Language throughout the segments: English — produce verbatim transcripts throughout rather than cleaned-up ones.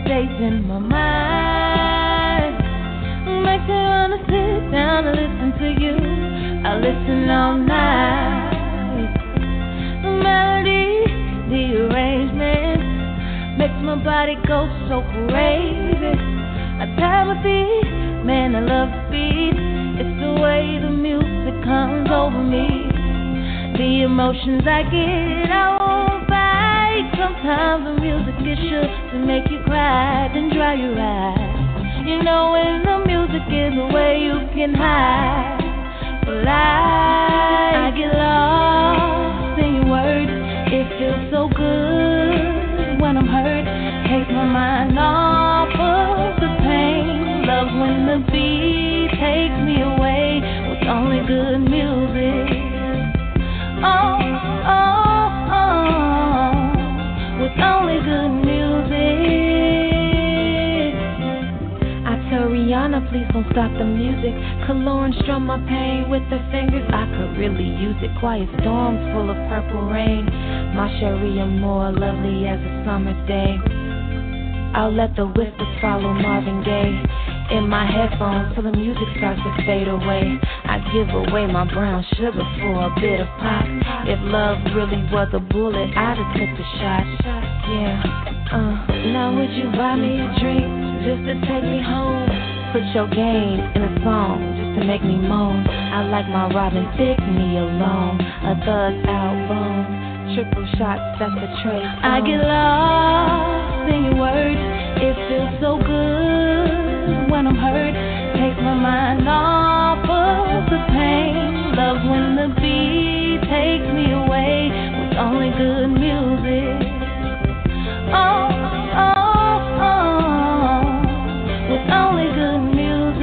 stays in my mind. Makes me wanna sit down and listen to you. I listen all night. The melody, the arrangement makes my body go so crazy. I tap my feet, man, I love the beat. It's the way the music comes over me. The emotions I get, I won't fight. Sometimes the music is sure to make you cry, then dry your eyes. You know when the music is away, you can hide. But I, I get lost in your words. It feels so good when I'm hurt. Take my mind off of the pain. Love when the beat takes me away with only good music. Oh, oh, oh, with only good music. I tell Rihanna, please don't stop the music. Lauren strum my pain with her fingers. I could really use it. Quiet storms full of purple rain. My Sharia more lovely as a summer day. I'll let the whispers follow Marvin Gaye in my headphones till the music starts to fade away. I give away my brown sugar for a bit of pop. If love really was a bullet, I'd have took the shot. Yeah, uh, now would you buy me a drink just to take me home? Put your game in a song just to make me moan. I like my Robin Thicke, me alone. A thug album. Triple shots, that's a trace. I get lost in your words. It feels so good when I'm hurt. Take my mind off of the pain. Love when the beat takes me away with only good music. Oh, oh, oh, with only good music.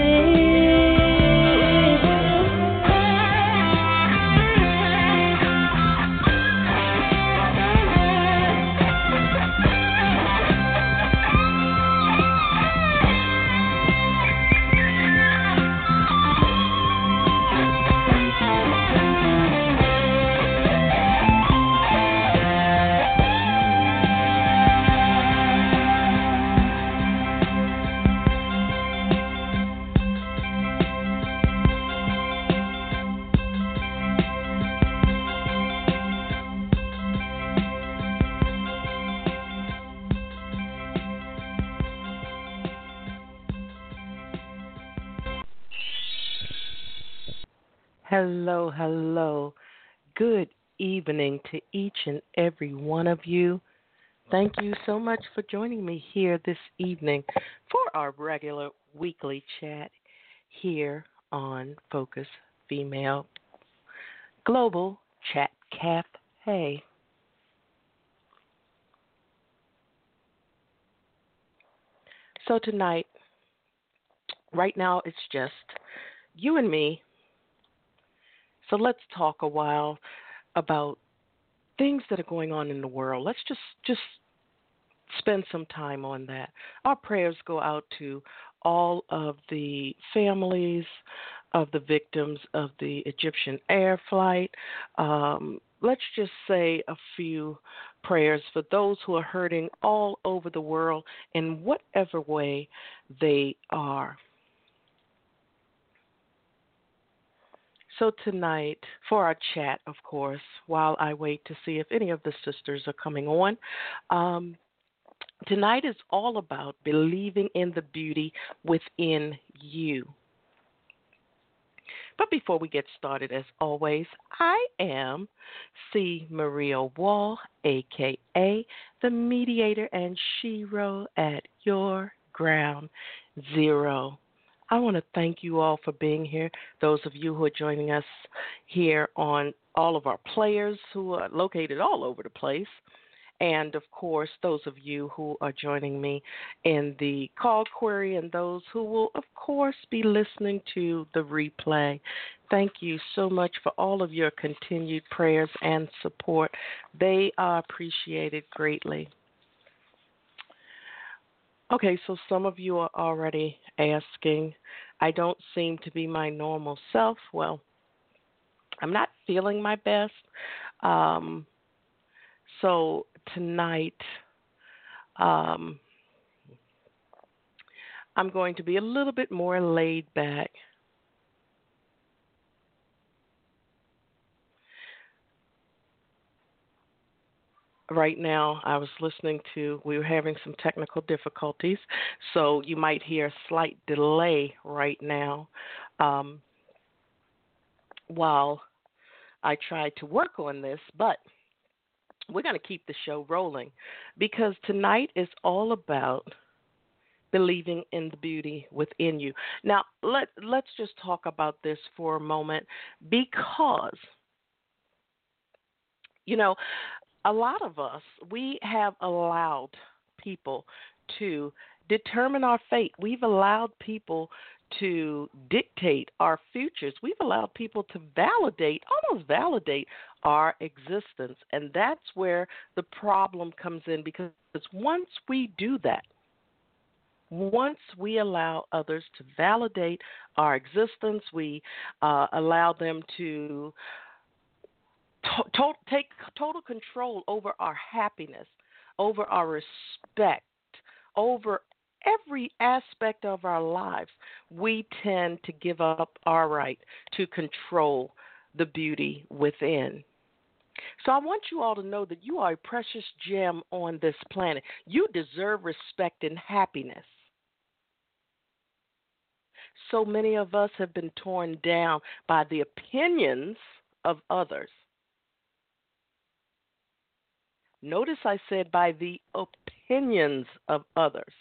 Hello, hello. Good evening to each and every one of you. Thank you so much for joining me here this evening for our regular weekly chat here on Focus Female Global Chat Cafe. So tonight, right now, it's just you and me. So let's talk a while about things that are going on in the world. Let's just, just spend some time on that. Our prayers go out to all of the families of the victims of the Egyptian air flight. Um, let's just say a few prayers for those who are hurting all over the world in whatever way they are. So tonight, for our chat, of course, while I wait to see if any of the sisters are coming on, um, tonight is all about believing in the beauty within you. But before we get started, as always, I am C. Maria Wall, a k a the mediator and Shiro at your ground zero. I want to thank you all for being here, those of you who are joining us here on all of our players who are located all over the place, and, of course, those of you who are joining me in the call query and those who will, of course, be listening to the replay. Thank you so much for all of your continued prayers and support. They are appreciated greatly. Okay, so some of you are already asking, I don't seem to be my normal self. Well, I'm not feeling my best. Um, so tonight, um, I'm going to be a little bit more laid back. Right now, I was listening to, we were having some technical difficulties, so you might hear a slight delay right now um, while I try to work on this, but we're going to keep the show rolling because tonight is all about believing in the beauty within you. Now, let, let's just talk about this for a moment because, you know, a lot of us, we have allowed people to determine our fate. We've allowed people to dictate our futures. We've allowed people to validate, almost validate our existence. And that's where the problem comes in because once we do that, once we allow others to validate our existence, we uh, allow them to To, to, take total control over our happiness, over our respect, over every aspect of our lives, we tend to give up our right to control the beauty within. So I want you all to know that you are a precious gem on this planet. You deserve respect and happiness. So many of us have been torn down by the opinions of others. Notice I said by the opinions of others.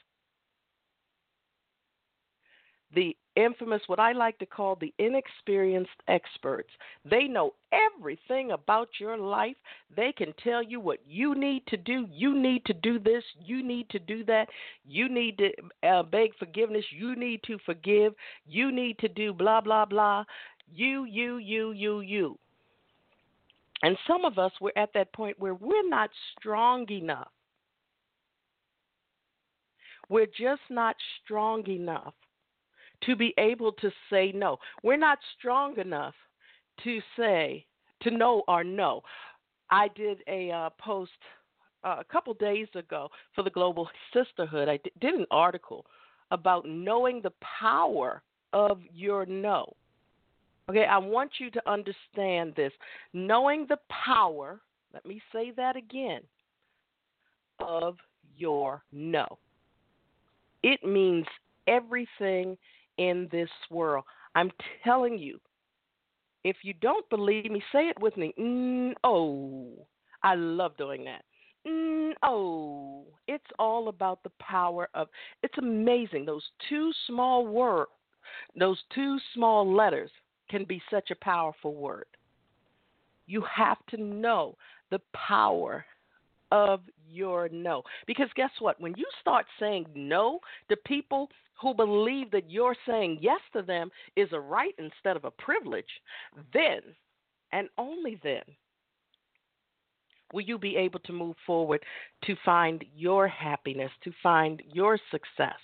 The infamous, what I like to call the inexperienced experts. They know everything about your life. They can tell you what you need to do. You need to do this. You need to do that. You need to uh, beg forgiveness. You need to forgive. You need to do blah, blah, blah. You, you, you, you, you. And some of us, we're at that point where we're not strong enough. We're just not strong enough to be able to say no. We're not strong enough to say, to know our no. I did a uh, post uh, a couple days ago for the Global Sisterhood. I d- did an article about knowing the power of your no. Okay, I want you to understand this. Knowing the power, let me say that again, of your no. It means everything in this world. I'm telling you, if you don't believe me, say it with me. Mm, oh, I love doing that. Mm, oh, it's all about the power of, it's amazing. Those two small words, those two small letters, can be such a powerful word. You have to know the power of your no. Because guess what? When you start saying no to people who believe that you're saying yes to them is a right instead of a privilege, then and only then will you be able to move forward to find your happiness, to find your success.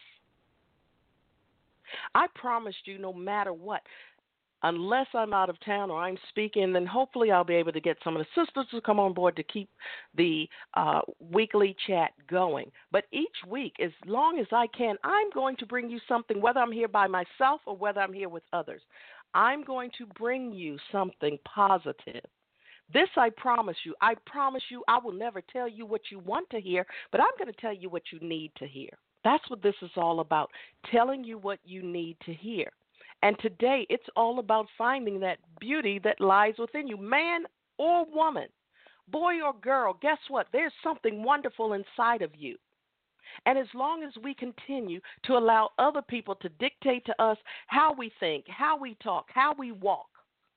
I promised you, no matter what, unless I'm out of town or I'm speaking, then hopefully I'll be able to get some of the sisters to come on board to keep the uh, weekly chat going. But each week, as long as I can, I'm going to bring you something, whether I'm here by myself or whether I'm here with others. I'm going to bring you something positive. This I promise you. I promise you I will never tell you what you want to hear, but I'm going to tell you what you need to hear. That's what this is all about, telling you what you need to hear. And today, it's all about finding that beauty that lies within you, man or woman, boy or girl. Guess what? There's something wonderful inside of you. And as long as we continue to allow other people to dictate to us how we think, how we talk, how we walk,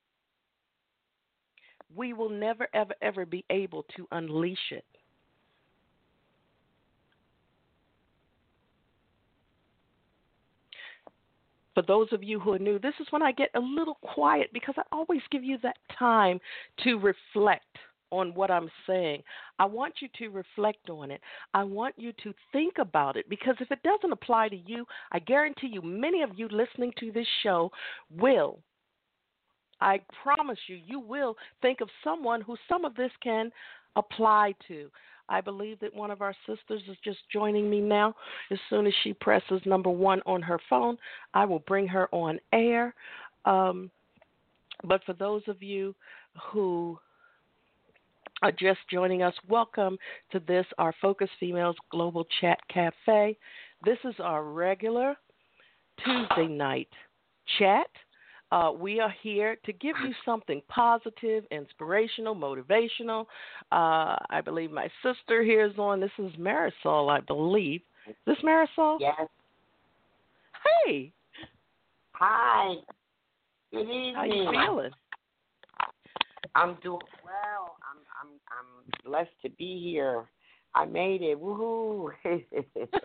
we will never, ever, ever be able to unleash it. For those of you who are new, this is when I get a little quiet because I always give you that time to reflect on what I'm saying. I want you to reflect on it. I want you to think about it because if it doesn't apply to you, I guarantee you many of you listening to this show will I promise you, you will think of someone who some of this can apply to. I believe that one of our sisters is just joining me now. As soon as she presses number one on her phone, I will bring her on air. Um, but for those of you who are just joining us, welcome to this, our Focus Females Global Chat Cafe. This is our regular Tuesday night chat. Uh, we are here to give you something positive, inspirational, motivational. Uh, I believe my sister here is on. This is Marisol, I believe. Is this Marisol? Yes. Hey. Hi. Good evening. How you feeling? I'm doing well. I'm I'm I'm blessed to be here. I made it. Woohoo! It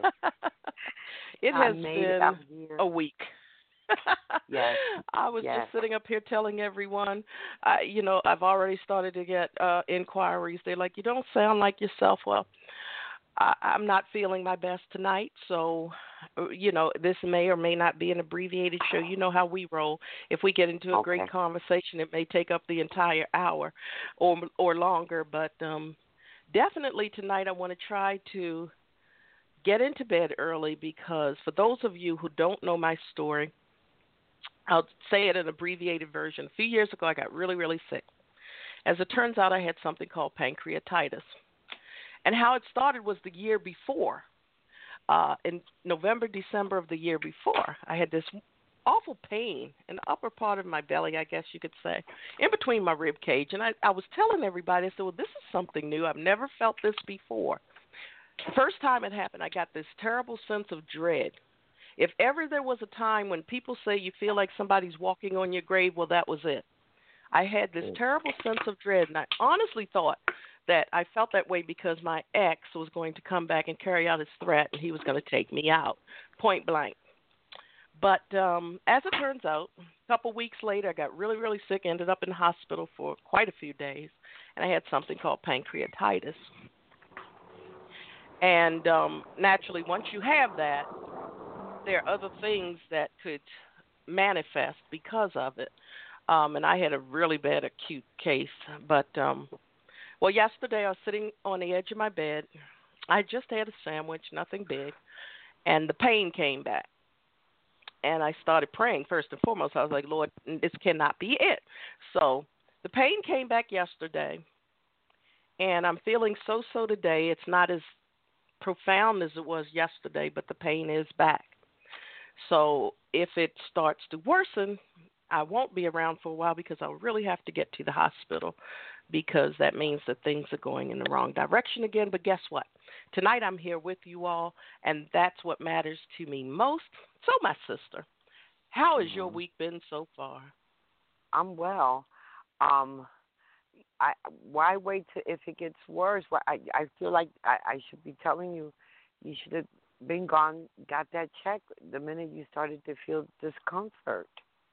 has been it. a week. Yes. I was yes. just sitting up here telling everyone, uh, you know, I've already started to get uh, inquiries. They're like, you don't sound like yourself. Well, I, I'm not feeling my best tonight, so, you know, this may or may not be an abbreviated show. You know how we roll. If we get into a okay. great conversation, it may take up the entire hour or or longer. But um, definitely tonight I want to try to get into bed early because for those of you who don't know my story, I'll say it in an abbreviated version. A few years ago, I got really, really sick. As it turns out, I had something called pancreatitis. And how it started was the year before. Uh, in November, December of the year before, I had this awful pain in the upper part of my belly, I guess you could say, in between my rib cage. And I, I was telling everybody, I said, well, this is something new. I've never felt this before. First time it happened, I got this terrible sense of dread. If ever there was a time when people say you feel like somebody's walking on your grave, well, that was it. I had this terrible sense of dread, and I honestly thought that I felt that way because my ex was going to come back and carry out his threat, and he was going to take me out, point blank. But um, as it turns out, a couple weeks later, I got really, really sick, ended up in the hospital for quite a few days, and I had something called pancreatitis. And um, naturally, once you have that, there are other things that could manifest because of it. Um, and I had a really bad acute case. But, um, well, yesterday I was sitting on the edge of my bed. I just had a sandwich, nothing big, and the pain came back. And I started praying first and foremost. I was like, Lord, this cannot be it. So the pain came back yesterday, and I'm feeling so-so today. It's not as profound as it was yesterday, but the pain is back. So if it starts to worsen, I won't be around for a while because I'll really have to get to the hospital because that means that things are going in the wrong direction again. But guess what? Tonight I'm here with you all, and that's what matters to me most. So, my sister, how has mm-hmm. your week been so far? I'm well. Um, I why wait to if it gets worse? Why, I I feel like I, I should be telling you, you should have been gone, got that check the minute you started to feel discomfort.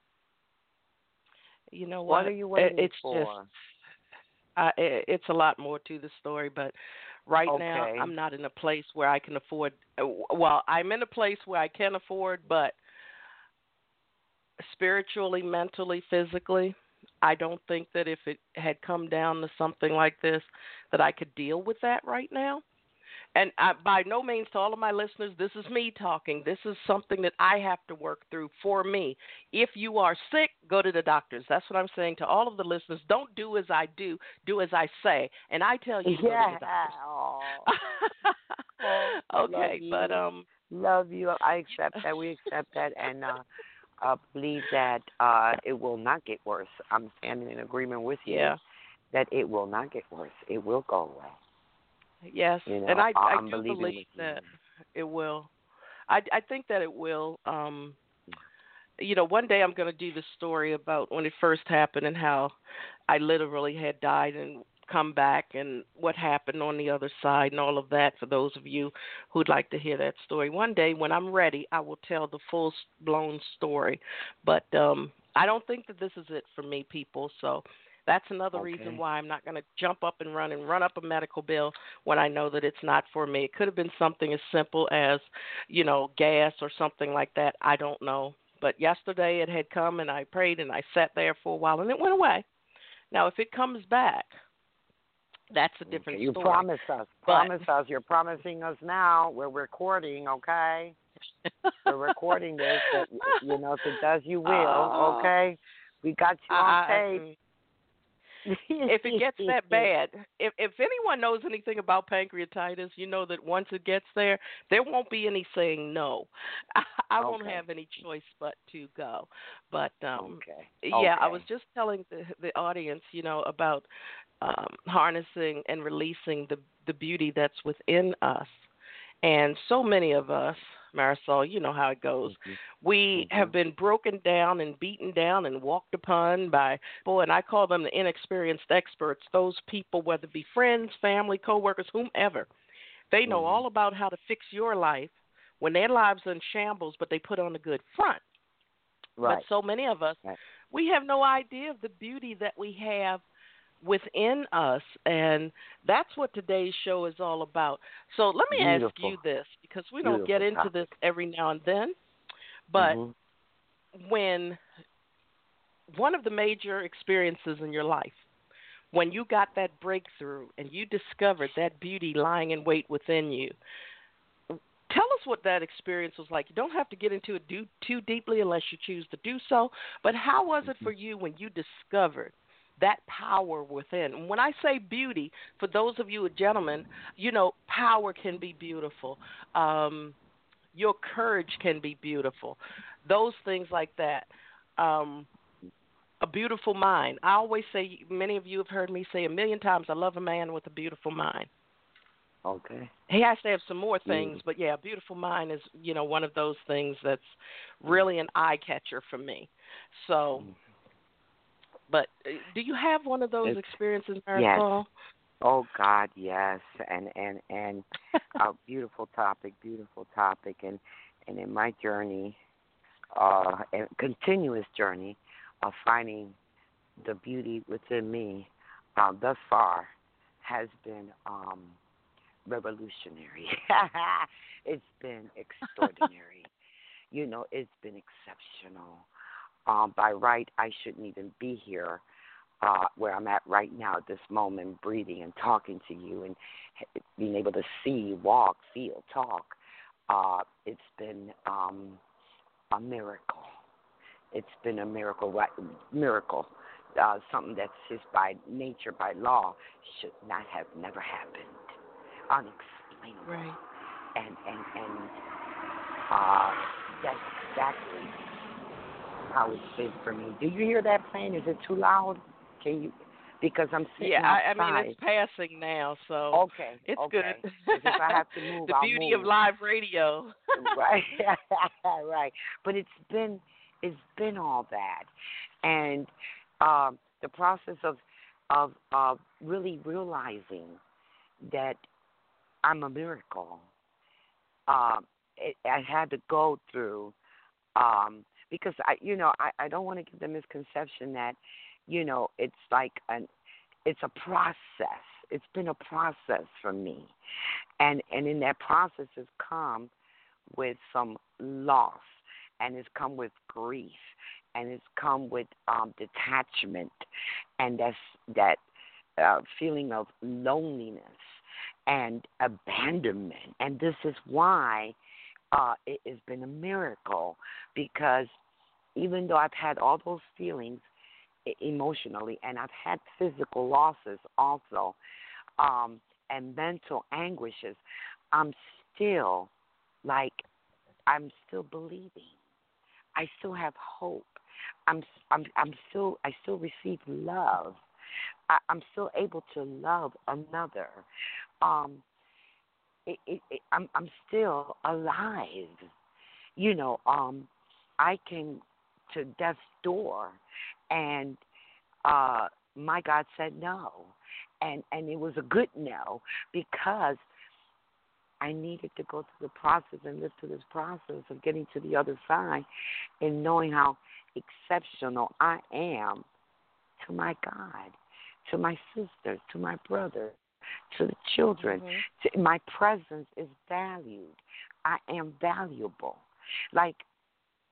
You know what? What are you waiting it's for? Just, uh, it, it's a lot more to the story, but right okay. now I'm not in a place where I can afford. Well, I'm in a place where I can afford, but spiritually, mentally, physically, I don't think that if it had come down to something like this, that I could deal with that right now. And I, by no means to all of my listeners, this is me talking. This is something that I have to work through for me. If you are sick, go to the doctors. That's what I'm saying to all of the listeners. Don't do as I do. Do as I say. And I tell you, yeah. go to the doctors. Oh, okay, but um, love you. I accept that. We accept that, and uh, uh, believe that uh, it will not get worse. I'm standing in agreement with you. Yeah. That it will not get worse. It will go away. Yes, you know, and I, I I'm do believe that it will. I, I think that it will. Um, you know, one day I'm going to do the story about when it first happened and how I literally had died and come back and what happened on the other side and all of that for those of you who'd like to hear that story. One day when I'm ready, I will tell the full-blown story. But um, I don't think that this is it for me, people, so that's another okay. reason why I'm not going to jump up and run and run up a medical bill when I know that it's not for me. It could have been something as simple as, you know, gas or something like that. I don't know. But yesterday it had come, and I prayed, and I sat there for a while, and it went away. Now, if it comes back, that's a different okay, you story. promise us. But, promise us. You're promising us now. We're recording, okay? We're recording this. That, you know, if it does, you will, uh, okay? We got you on I, tape. If it gets that bad, if if anyone knows anything about pancreatitis, you know that once it gets there, there won't be any saying no. I, I okay. won't have any choice but to go. But um, okay. yeah, okay. I was just telling the the audience, you know, about um, harnessing and releasing the the beauty that's within us, and so many of us. Marisol, you know how it goes. Mm-hmm. We mm-hmm. have been broken down and beaten down and walked upon by, boy, and I call them the inexperienced experts, those people, whether it be friends, family, coworkers, whomever. They know mm-hmm. all about how to fix your life when their lives are in shambles, but they put on a good front. Right. But so many of us, right. we have no idea of the beauty that we have within us, and that's what today's show is all about. So let me Beautiful. ask you this, because we Beautiful don't get into topic. this every now and then, but mm-hmm. when one of the major experiences in your life, when you got that breakthrough and you discovered that beauty lying in wait within you, tell us what that experience was like. You don't have to get into it do, too deeply unless you choose to do so, but how was it for you when you discovered that power within? And when I say beauty, for those of you gentlemen, you know, power can be beautiful. Um, your courage can be beautiful. Those things like that. Um, a beautiful mind. I always say, many of you have heard me say a million times, I love a man with a beautiful mind. Okay. He has to have some more things, mm. but yeah, a beautiful mind is, you know, one of those things that's really an eye catcher for me. So, mm. but do you have one of those it's, experiences, Yes. Marisol? Oh God, yes, and and and a beautiful topic, beautiful topic, and and in my journey, uh, a continuous journey of finding the beauty within me, uh, thus far, has been um, revolutionary. It's been extraordinary. You know, it's been exceptional. Um, by right, I shouldn't even be here uh, where I'm at right now at this moment, breathing and talking to you and being able to see, walk, feel, talk. Uh, it's been um, a miracle. It's been a miracle, right? Miracle. Uh, something that's just by nature, by law, should not have never happened. Unexplainable. Right. And and and uh, that's exactly how it's been for me. Do you hear that plane? Is it too loud? Can you? Because I'm sitting yeah, outside. I, I mean, it's passing now, so okay, it's okay. good. If I have to move, the I'll beauty move. of live radio. Right, right. But it's been it's been all that, and um, the process of of of really realizing that I'm a miracle. Um, it, I had to go through um, because I, you know, I, I don't want to give the misconception that, you know, it's like an, it's a process. It's been a process for me, and and in that process has come with some loss, and it's come with grief, and it's come with um, detachment, and that's that uh, feeling of loneliness and abandonment. And this is why uh, it has been a miracle, because even though I've had all those feelings emotionally, and I've had physical losses also, um, and mental anguishes, I'm still like, I'm still believing. I still have hope. I'm, I'm, I'm still, I still receive love. I, I'm still able to love another. Um, it, it, it, I'm, I'm still alive. You know, um, I came to death's door, and uh, my God said no, and and it was a good no, because I needed to go through the process and live through this process of getting to the other side and knowing how exceptional I am to my God, to my sisters, to my brother, to the children. Mm-hmm. To, my presence is valued. I am valuable. Like,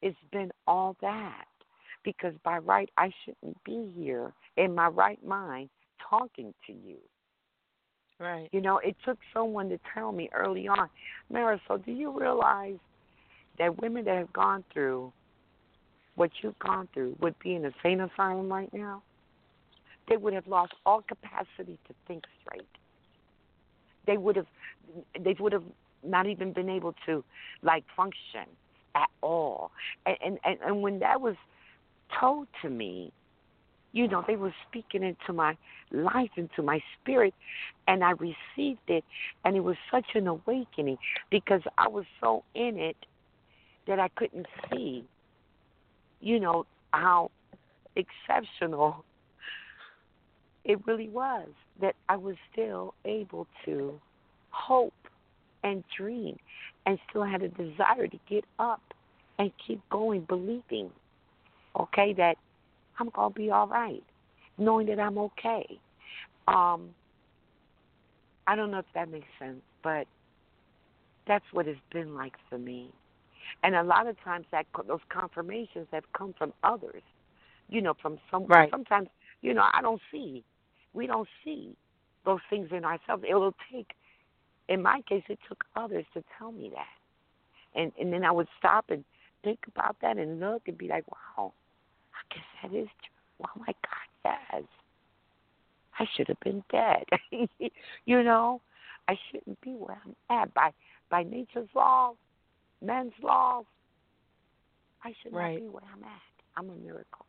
it's been all that. Because by right, I shouldn't be here in my right mind talking to you. Right. You know, it took someone to tell me early on, Marisol, do you realize that women that have gone through what you've gone through would be in a sane asylum right now? They would have lost all capacity to think straight. They would have, they would have not even been able to, like, function at all. And and and, and when that was told to me, you know, they were speaking into my life, into my spirit, and I received it, and it was such an awakening because I was so in it that I couldn't see, you know, how exceptional it really was, that I was still able to hope and dream and still had a desire to get up and keep going, believing, okay, that I'm going to be all right, knowing that I'm okay. Um, I don't know if that makes sense, but that's what it's been like for me. And a lot of times that those confirmations have come from others, you know, from some. Right. Sometimes, you know, I don't see. We don't see those things in ourselves. It will take, in my case, it took others to tell me that. And and then I would stop and think about that and look and be like, wow, I guess that is true. Oh, my God, yes. I should have been dead. You know, I shouldn't be where I'm at. By by nature's law, men's laws, I should Right. not be where I'm at. I'm a miracle.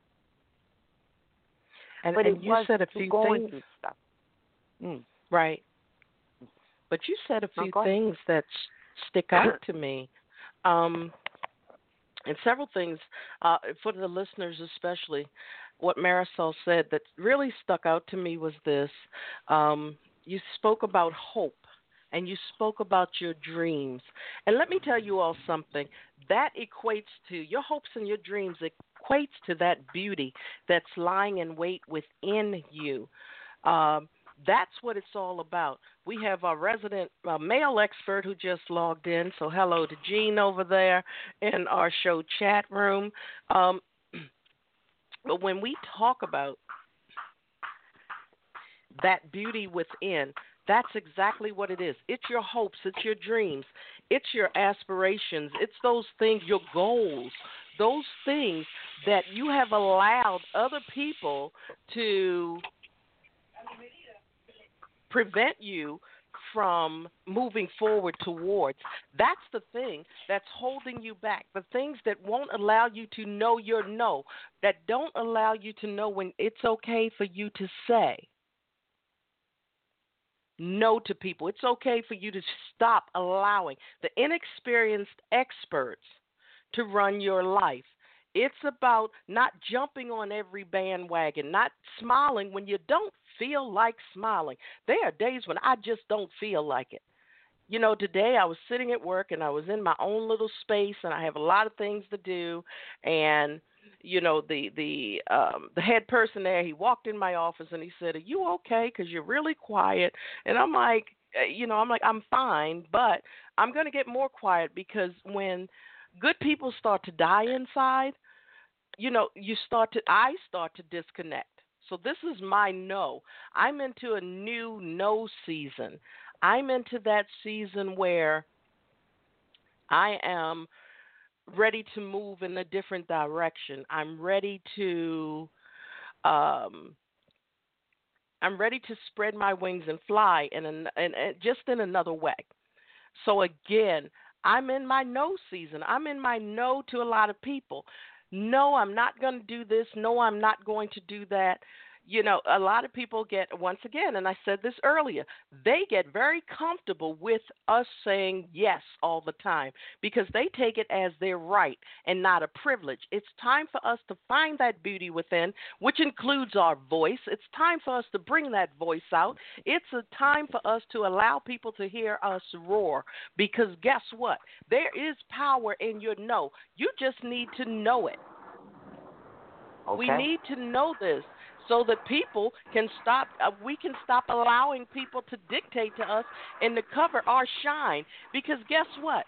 And, but and it you was said a few going things. through stuff. Mm. Right. But you said a No, few go ahead. things that s- stick out to me. Um, and several things, uh, for the listeners especially, what Marisol said that really stuck out to me was this. Um, you spoke about hope and you spoke about your dreams. And let me tell you all something. That equates to your hopes and your dreams, equates to that beauty that's lying in wait within you. Um, that's what it's all about. We have our resident uh, male expert who just logged in, so hello to Gene over there in our show chat room. Um, but when we talk about that beauty within, that's exactly what it is. It's your hopes, it's your dreams, it's your aspirations, it's those things, your goals, those things that you have allowed other people to prevent you from moving forward towards. That's the thing that's holding you back, the things that won't allow you to know your no, that don't allow you to know when it's okay for you to say no to people. It's okay for you to stop allowing the inexperienced experts to run your life. It's about not jumping on every bandwagon, not smiling when you don't feel like smiling. There are days when I just don't feel like it. You know, today I was sitting at work and I was in my own little space and I have a lot of things to do. And, you know, the the um, the head person there, he walked in my office and he said, "Are you okay? Because you're really quiet." And I'm like, eh, you know, I'm like, I'm fine, but I'm going to get more quiet because when good people start to die inside, you know, you start to, I start to disconnect. So this is my no. I'm into a new no season. I'm into that season where I am ready to move in a different direction. I'm ready to, um, I'm ready to spread my wings and fly in an, in, in, just in another way. So again, I'm in my no season. I'm in my no to a lot of people. No, I'm not going to do this. No, I'm not going to do that. You know, a lot of people get, once again, and I said this earlier, they get very comfortable with us saying yes all the time because they take it as their right and not a privilege. It's time for us to find that beauty within, which includes our voice. It's time for us to bring that voice out. It's a time for us to allow people to hear us roar because guess what? There is power in your no. You just need to know it. Okay. We need to know this so that people can stop, uh, we can stop allowing people to dictate to us and to cover our shine. Because guess what?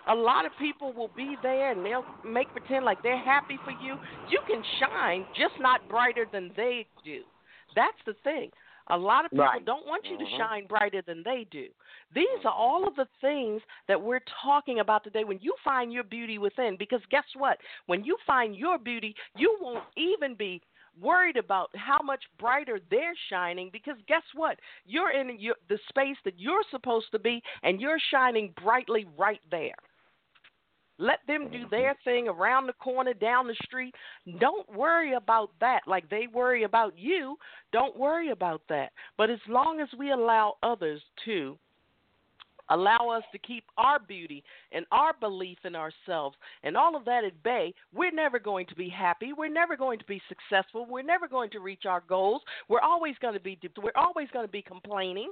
A lot of people will be there and they'll make pretend like they're happy for you. You can shine, just not brighter than they do. That's the thing. A lot of people Right. don't want you mm-hmm. to shine brighter than they do. These are all of the things that we're talking about today. When you find your beauty within, because guess what? When you find your beauty, you won't even be worried about how much brighter they're shining, because guess what? You're in your, the space that you're supposed to be, and you're shining brightly right there. Let them do their thing around the corner, down the street. Don't worry about that like they worry about you. Don't worry about that. But as long as we allow others to allow us to keep our beauty and our belief in ourselves and all of that at bay, we're never going to be happy. We're never going to be successful. We're never going to reach our goals. We're always going to be we're always going to be complaining.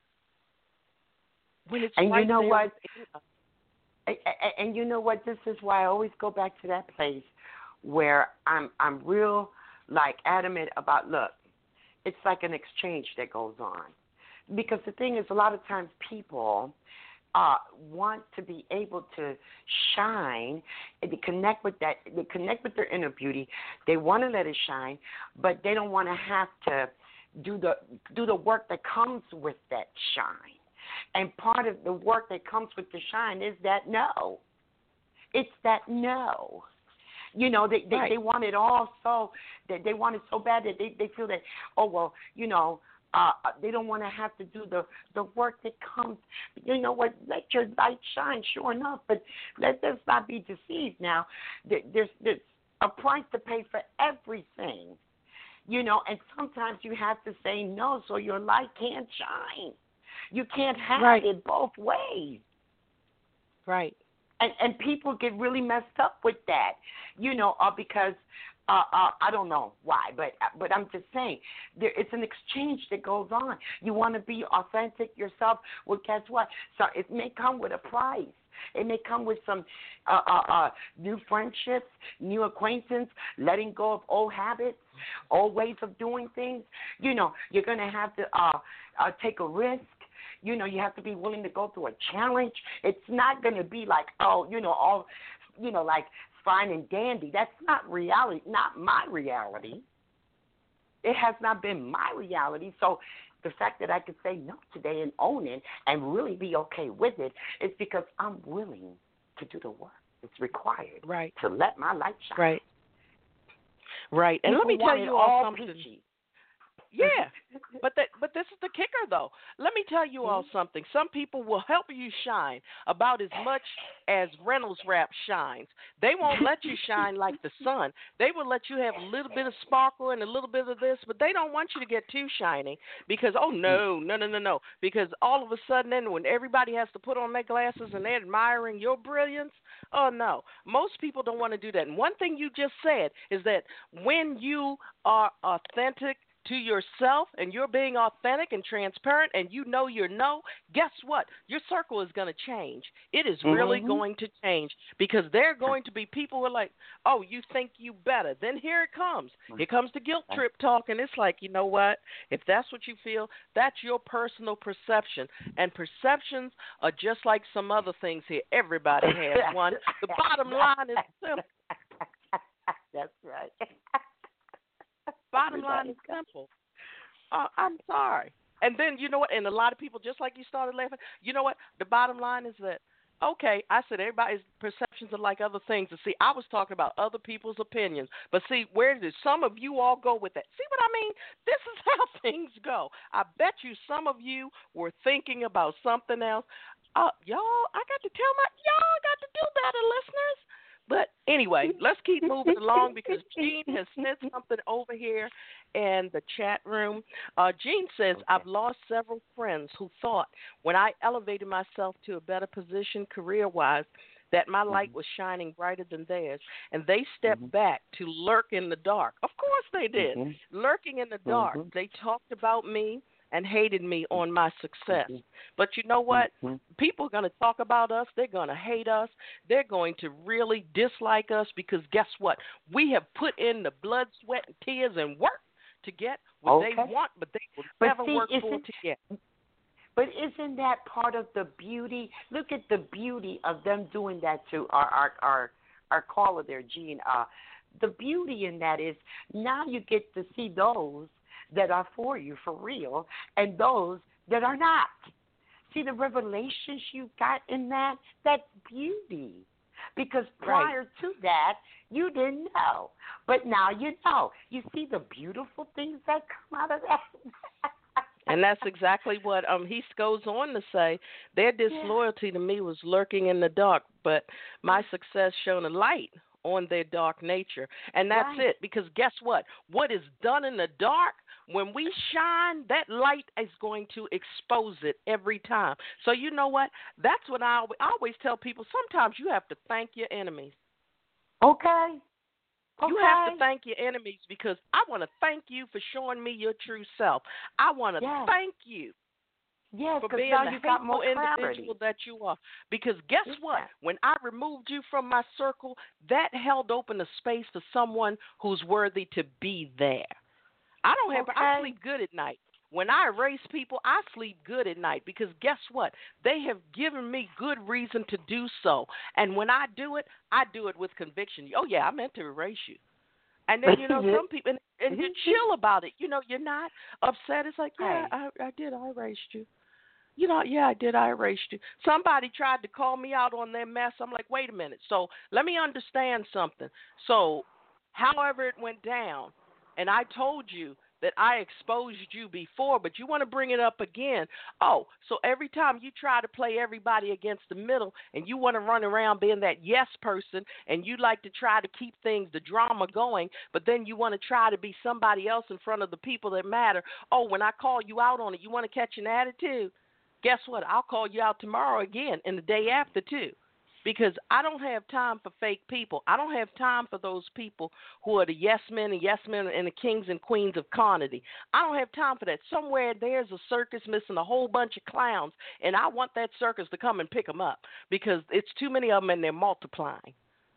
When it's and right you know there what? within us. And you know what? This is why I always go back to that place where I'm I'm real like adamant about, look, it's like an exchange that goes on. Because the thing is, a lot of times people uh, want to be able to shine and to connect with that, they connect with their inner beauty. They want to let it shine, but they don't want to have to do the do the work that comes with that shine. And part of the work that comes with the shine is that no. It's that no. You know, they they, right. they want it all so, that they want it so bad that they, they feel that, oh, well, you know, uh, they don't want to have to do the, the work that comes. You know what? Let your light shine, sure enough, but let us not be deceived now. There's, there's a price to pay for everything, you know, and sometimes you have to say no so your light can't shine. You can't have right. it both ways. Right. And and people get really messed up with that, you know, uh, because uh, uh, I don't know why, but but I'm just saying, there, it's an exchange that goes on. You want to be authentic yourself. Well, guess what? So it may come with a price. It may come with some uh, uh, uh, new friendships, new acquaintances, letting go of old habits, old ways of doing things. You know, you're going to have to uh, uh, take a risk. You know, you have to be willing to go through a challenge. It's not going to be like, oh, you know, all, you know, like fine and dandy. That's not reality, not my reality. It has not been my reality. So the fact that I could say no today and own it and really be okay with it is because I'm willing to do the work that's required right. to let my light shine. Right. Right. And People let me tell you all something. Peachy. Yeah, but that, but this is the kicker, though. Let me tell you all something. Some people will help you shine about as much as Reynolds Wrap shines. They won't let you shine like the sun. They will let you have a little bit of sparkle and a little bit of this, but they don't want you to get too shiny because, oh, no, no, no, no, no. Because all of a sudden then when everybody has to put on their glasses and they're admiring your brilliance, oh, no. Most people don't want to do that. And one thing you just said is that when you are authentic to yourself and you're being authentic and transparent and you know your no, guess what? Your circle is going to change. It is really mm-hmm. going to change because there are going to be people who are like, oh, you think you better. Then here it comes. Here comes the guilt trip talk, and it's like, you know what? If that's what you feel, that's your personal perception. And perceptions are just like some other things here. Everybody has one. The bottom line is simple. That's right. Bottom line is simple. Uh, I'm sorry. And then, you know what, and a lot of people, just like you started laughing, you know what, the bottom line is that, okay, I said everybody's perceptions are like other things. And see, I was talking about other people's opinions. But see, where did some of you all go with that? See what I mean? This is how things go. I bet you some of you were thinking about something else. Uh, y'all, I got to tell my, y'all got to do better, listeners. But anyway, let's keep moving along because Jean has sent something over here in the chat room. Uh, Jean says, okay. I've lost several friends who thought when I elevated myself to a better position career-wise that my mm-hmm. light was shining brighter than theirs, and they stepped mm-hmm. back to lurk in the dark. Of course they did. Mm-hmm. Lurking in the dark. Mm-hmm. They talked about me and hated me on my success. Mm-hmm. But you know what? Mm-hmm. People are going to talk about us. They're going to hate us. They're going to really dislike us because guess what? We have put in the blood, sweat, and tears and work to get what okay. they want, but they will but never see, work for it, to get. But isn't that part of the beauty? Look at the beauty of them doing that to our our our, our caller there, Gene. Uh, the beauty in that is now you get to see those that are for you for real and those that are not. See the revelations you got in that? That's beauty. Because prior right. to that, you didn't know. But now you know. You see the beautiful things that come out of that. And that's exactly what um he goes on to say. Their disloyalty yeah. to me was lurking in the dark, but my success shone a light on their dark nature. And that's right. it. Because guess what? What is done in the dark, when we shine, that light is going to expose it every time. So you know what? That's what I always tell people. Sometimes you have to thank your enemies. Okay. Okay. You have to thank your enemies because I want to thank you for showing me your true self. I want to yes. thank you yes, for being now the you got more individual that you are. Because guess yes. what? When I removed you from my circle, that held open a space for someone who's worthy to be there. I don't have. Okay. I sleep good at night. When I erase people, I sleep good at night because guess what? They have given me good reason to do so. And when I do it, I do it with conviction. Oh, yeah, I meant to erase you. And then, you know, some people, and, and you chill about it. You know, you're not upset. It's like, yeah, I, I did. I erased you. You know, yeah, I did. I erased you. Somebody tried to call me out on their mess. I'm like, wait a minute. So let me understand something. So however it went down, and I told you that I exposed you before, but you want to bring it up again. Oh, so every time you try to play everybody against the middle and you want to run around being that yes person and you like to try to keep things, the drama going, but then you want to try to be somebody else in front of the people that matter. Oh, when I call you out on it, you want to catch an attitude? Guess what? I'll call you out tomorrow again and the day after too. Because I don't have time for fake people. I don't have time for those people who are the yes men and yes men and the kings and queens of carnity. I don't have time for that. Somewhere there's a circus missing a whole bunch of clowns, and I want that circus to come and pick them up because it's too many of them and they're multiplying.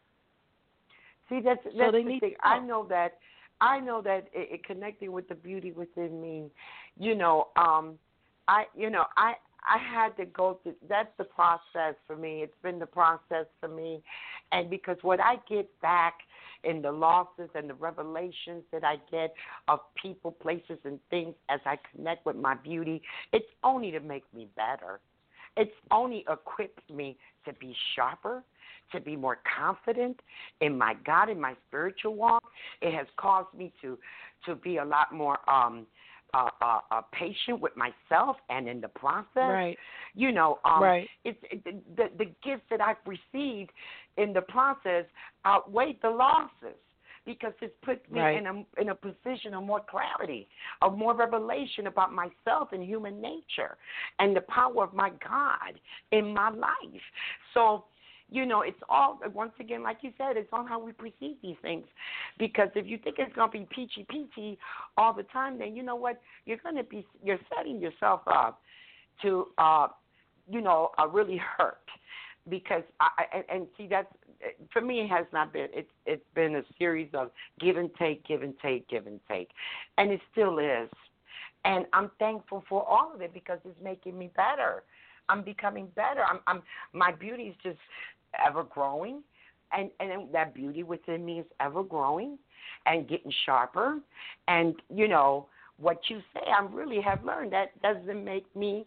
See, that's, that's so they the need thing. I know that. I know that it, it connecting with the beauty within me. You know, um, I. You know, I. I had to go through, that's the process for me. It's been the process for me. And because what I get back in the losses and the revelations that I get of people, places, and things as I connect with my beauty, it's only to make me better. It's only equipped me to be sharper, to be more confident in my God, in my spiritual walk. It has caused me to, to be a lot more um, Uh, uh, uh, patient with myself, and in the process, right. you know, um, right. it's it, the the gifts that I've received in the process outweigh the losses because it's put me right. in a in a position of more clarity, of more revelation about myself and human nature, and the power of my God in my life. So. You know, it's all, once again, like you said, it's on how we perceive these things. Because if you think it's going to be peachy-peachy all the time, then you know what? You're going to be, you're setting yourself up to, uh, you know, uh, really hurt. Because, I, and, and see, that's, for me, it has not been, it's, it's been a series of give and take, give and take, give and take. And it still is. And I'm thankful for all of it because it's making me better. I'm becoming better. I'm, I'm, my beauty is just ever growing, and, and that beauty within me is ever growing and getting sharper. And, you know, what you say, I really have learned that doesn't make me,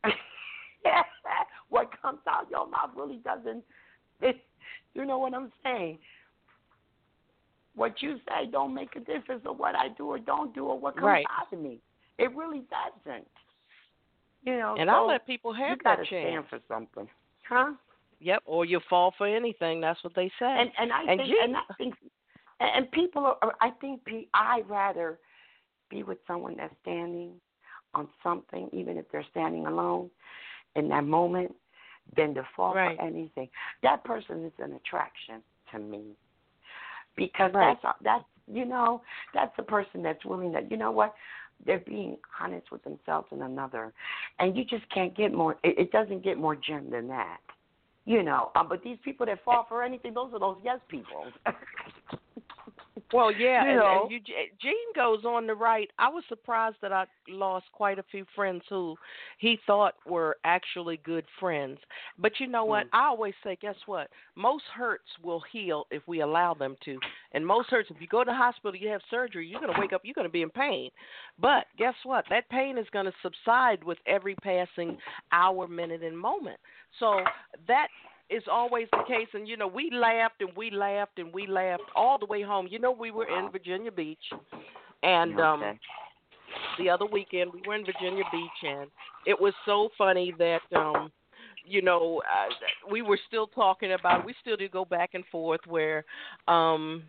what comes out your mouth really doesn't, it, you know what I'm saying? What you say don't make a difference of what I do or don't do or what comes right. out of me. It really doesn't. You know, and so I'll let people have you that chance. chance. Stand for something, huh? Yep, or you fall for anything. That's what they say. And and I and think you, and I think and people are. I think I rather be with someone that's standing on something, even if they're standing alone in that moment, than to fall right. for anything. That person is an attraction to me because right. that's that's you know that's the person that's willing to. You know what? They're being honest with themselves and another, and you just can't get more. It, it doesn't get more gem than that, you know. Um, but these people that fall for anything, those are those yes people. Well, yeah, you and, know. and you, Gene goes on to write, I was surprised that I lost quite a few friends who he thought were actually good friends. But you know what? Mm. I always say, guess what? Most hurts will heal if we allow them to. And most hurts, if you go to the hospital, you have surgery, you're going to wake up, you're going to be in pain. But guess what? That pain is going to subside with every passing hour, minute, and moment. So that is always the case. And, you know, we laughed and we laughed and we laughed all the way home. You know, we were in Virginia Beach, and um, Okay. the other weekend we were in Virginia Beach, and it was so funny that, um, you know, uh, we were still talking about, we still do go back and forth where, um,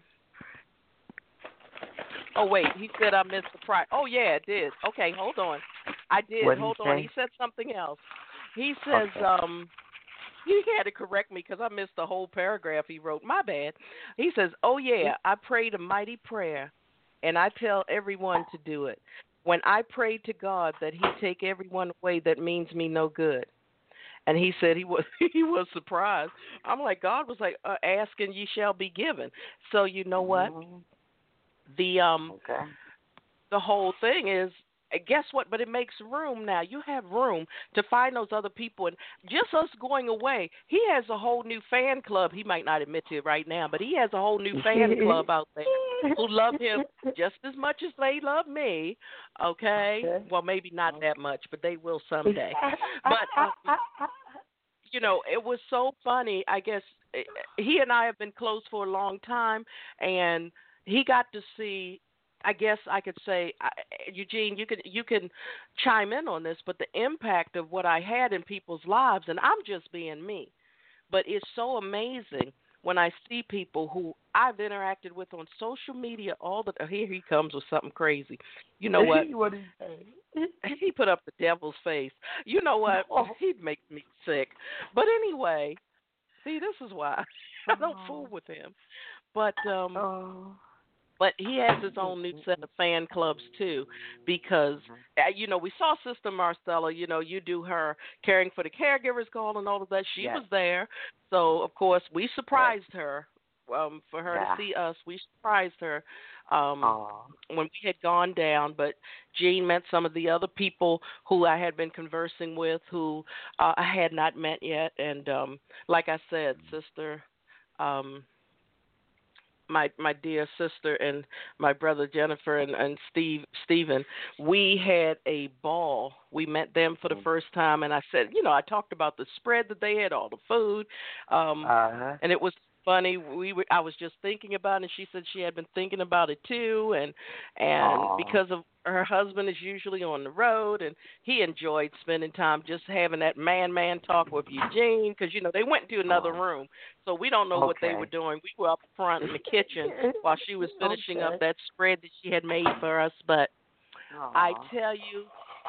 oh, wait, he said I missed the price. Oh, yeah, it did. Okay, hold on. I did. What did Hold he on. say? He said something else. He says, Okay. um, he had to correct me because I missed the whole paragraph he wrote. My bad. He says, oh, yeah, I prayed a mighty prayer, and I tell everyone to do it. When I prayed to God that he take everyone away that means me no good. And he said he was he was surprised. I'm like, God was like, uh, asking ye shall be given. So you know what? Mhm. The um Okay. the whole thing is, uh, guess what? But it makes room now. You have room to find those other people. And just us going away, he has a whole new fan club. He might not admit to it right now, but he has a whole new fan club out there who love him just as much as they love me. Okay? Okay. Well, maybe not that much, but they will someday. But, um, you know, it was so funny. I guess eh, he and I have been close for a long time, and he got to see. I guess I could say, I- Eugene, you can you can chime in on this, but the impact of what I had in people's lives, and I'm just being me. But it's so amazing when I see people who I've interacted with on social media all the. Here he comes with something crazy. You know what? What did he say? He put up the devil's face. You know what? Oh. He makes me sick. But anyway, see, this is why I don't fool with him. But um, Oh. but he has his own new set of fan clubs too, because uh, you know we saw Sister Marcella. You know, you do her caring for the caregivers call and all of that. She Yes. was there, so of course we surprised Yes. her. Um, for her Yeah. to see us, we surprised her um, Oh. when we had gone down. But Jean met some of the other people who I had been conversing with, who uh, I had not met yet. And um, like I said, Sister. Um, my my dear sister and my brother Jennifer and, and Steve Stephen, we had a ball. We met them for the first time, and I said, you know, I talked about the spread that they had, all the food, um, Uh-huh. and it was funny. We were, I was just thinking about it, and she said she had been thinking about it too, and and Aw. because of her husband is usually on the road, and he enjoyed spending time just having that man-man talk with Eugene, because you know they went to another Oh. room, so we don't know what they were Okay. doing. We were up front in the kitchen while she was finishing up Okay. that spread that she had made for us. But I Aw. tell you,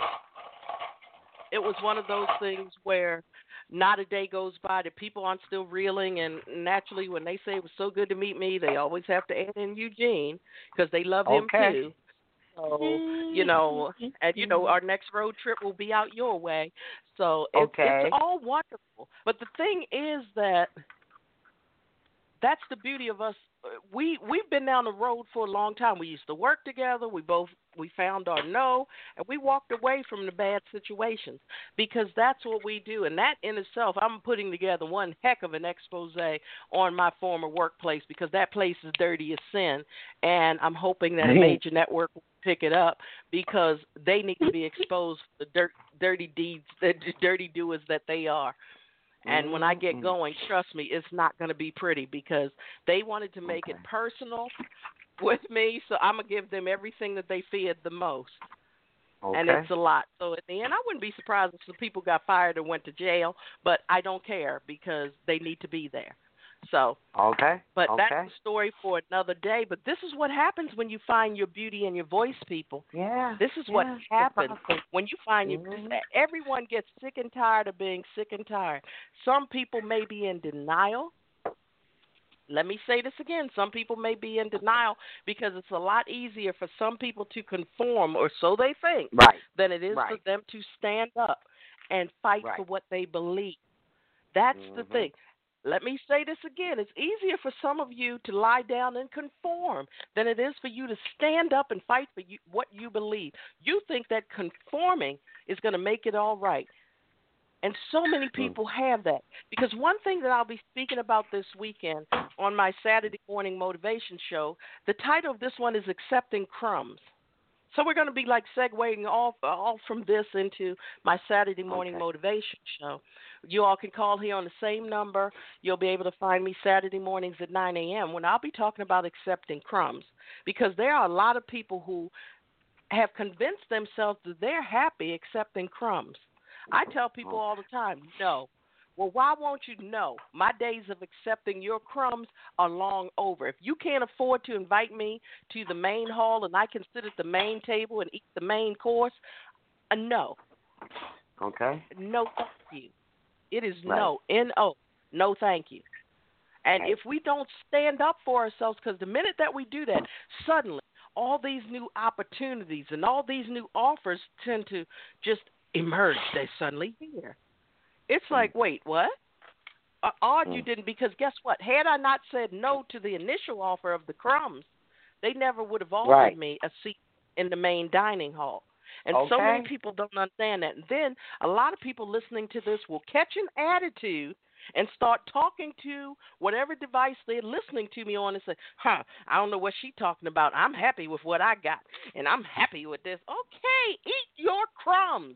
it was one of those things where not a day goes by that people aren't still reeling. And naturally, when they say it was so good to meet me, they always have to add in Eugene because they love him Okay. too. So, you know, and you know, our next road trip will be out your way. So it's Okay. it's all wonderful. But the thing is that that's the beauty of us. We we've been down the road for a long time. We used to work together. We both we found our no, and we walked away from the bad situations because that's what we do. And that in itself, I'm putting together one heck of an expose on my former workplace because that place is dirty as sin, and I'm hoping that a major network will pick it up because they need to be exposed for the dirt, dirty deeds, the dirty doers that they are. And when I get going, trust me, it's not going to be pretty because they wanted to make Okay. it personal with me, so I'm going to give them everything that they feared the most. Okay. And it's a lot. So at the end, I wouldn't be surprised if some people got fired or went to jail, but I don't care because they need to be there. So, Okay. but okay. that's a story for another day. But this is what happens when you find your beauty in your voice, people. Yeah. This is yeah, what happens awesome. when you find your. Mhm. Everyone gets sick and tired of being sick and tired. Some people may be in denial. Let me say this again. Some people may be in denial because it's a lot easier for some people to conform, or so they think, Right. than it is right. for them to stand up and fight Right. for what they believe. That's Mhm. the thing. Let me say this again. It's easier for some of you to lie down and conform than it is for you to stand up and fight for you, what you believe. You think that conforming is going to make it all right. And so many people have that. Because one thing that I'll be speaking about this weekend on my Saturday morning motivation show, the title of this one is Accepting Crumbs. So we're going to be like segueing off, off from this into my Saturday morning okay. motivation show. You all can call here on the same number. You'll be able to find me Saturday mornings at nine a.m. when I'll be talking about accepting crumbs. Because there are a lot of people who have convinced themselves that they're happy accepting crumbs. I tell people all the time, no. Well, why won't you know? My days of accepting your crumbs are long over. If you can't afford to invite me to the main hall and I can sit at the main table and eat the main course, uh, no. Okay. No, thank you. It is right. no, N O, no thank you. And right. if we don't stand up for ourselves, because the minute that we do that, suddenly all these new opportunities and all these new offers tend to just emerge. They're suddenly here. It's like, wait, what? Uh, odd you didn't, because guess what? Had I not said no to the initial offer of the crumbs, they never would have offered right. me a seat in the main dining hall. And okay. so many people don't understand that. And then a lot of people listening to this will catch an attitude and start talking to whatever device they're listening to me on and say, huh, I don't know what she's talking about. I'm happy with what I got, and I'm happy with this. Okay, eat your crumbs.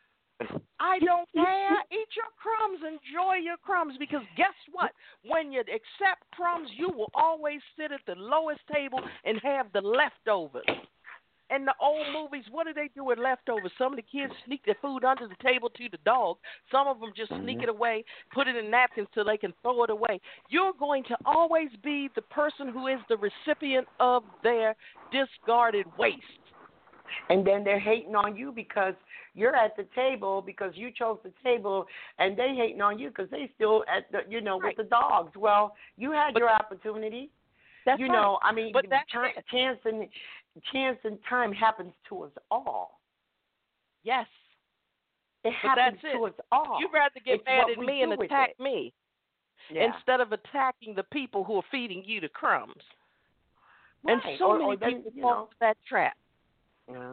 I don't care. Eat your crumbs. Enjoy your crumbs, because guess what? When you accept crumbs, you will always sit at the lowest table and have the leftovers. In the old movies, what do they do with leftovers? Some of the kids sneak their food under the table to the dog. Some of them just sneak it away, put it in napkins so they can throw it away. You're going to always be the person who is the recipient of their discarded waste. And then they're hating on you because you're at the table because you chose the table, and they hating on you because they still at the, you know, right. with the dogs. Well, you had but your opportunity. That's you right. know, I mean, but that's ch- chance and chance and time happens to us all. Yes, it but happens that's to it. us all. You'd rather get it's mad at me and attack it. me yeah. instead of attacking the people who are feeding you the crumbs. Right. And so or, many or they, people you fall know, into that trap. No.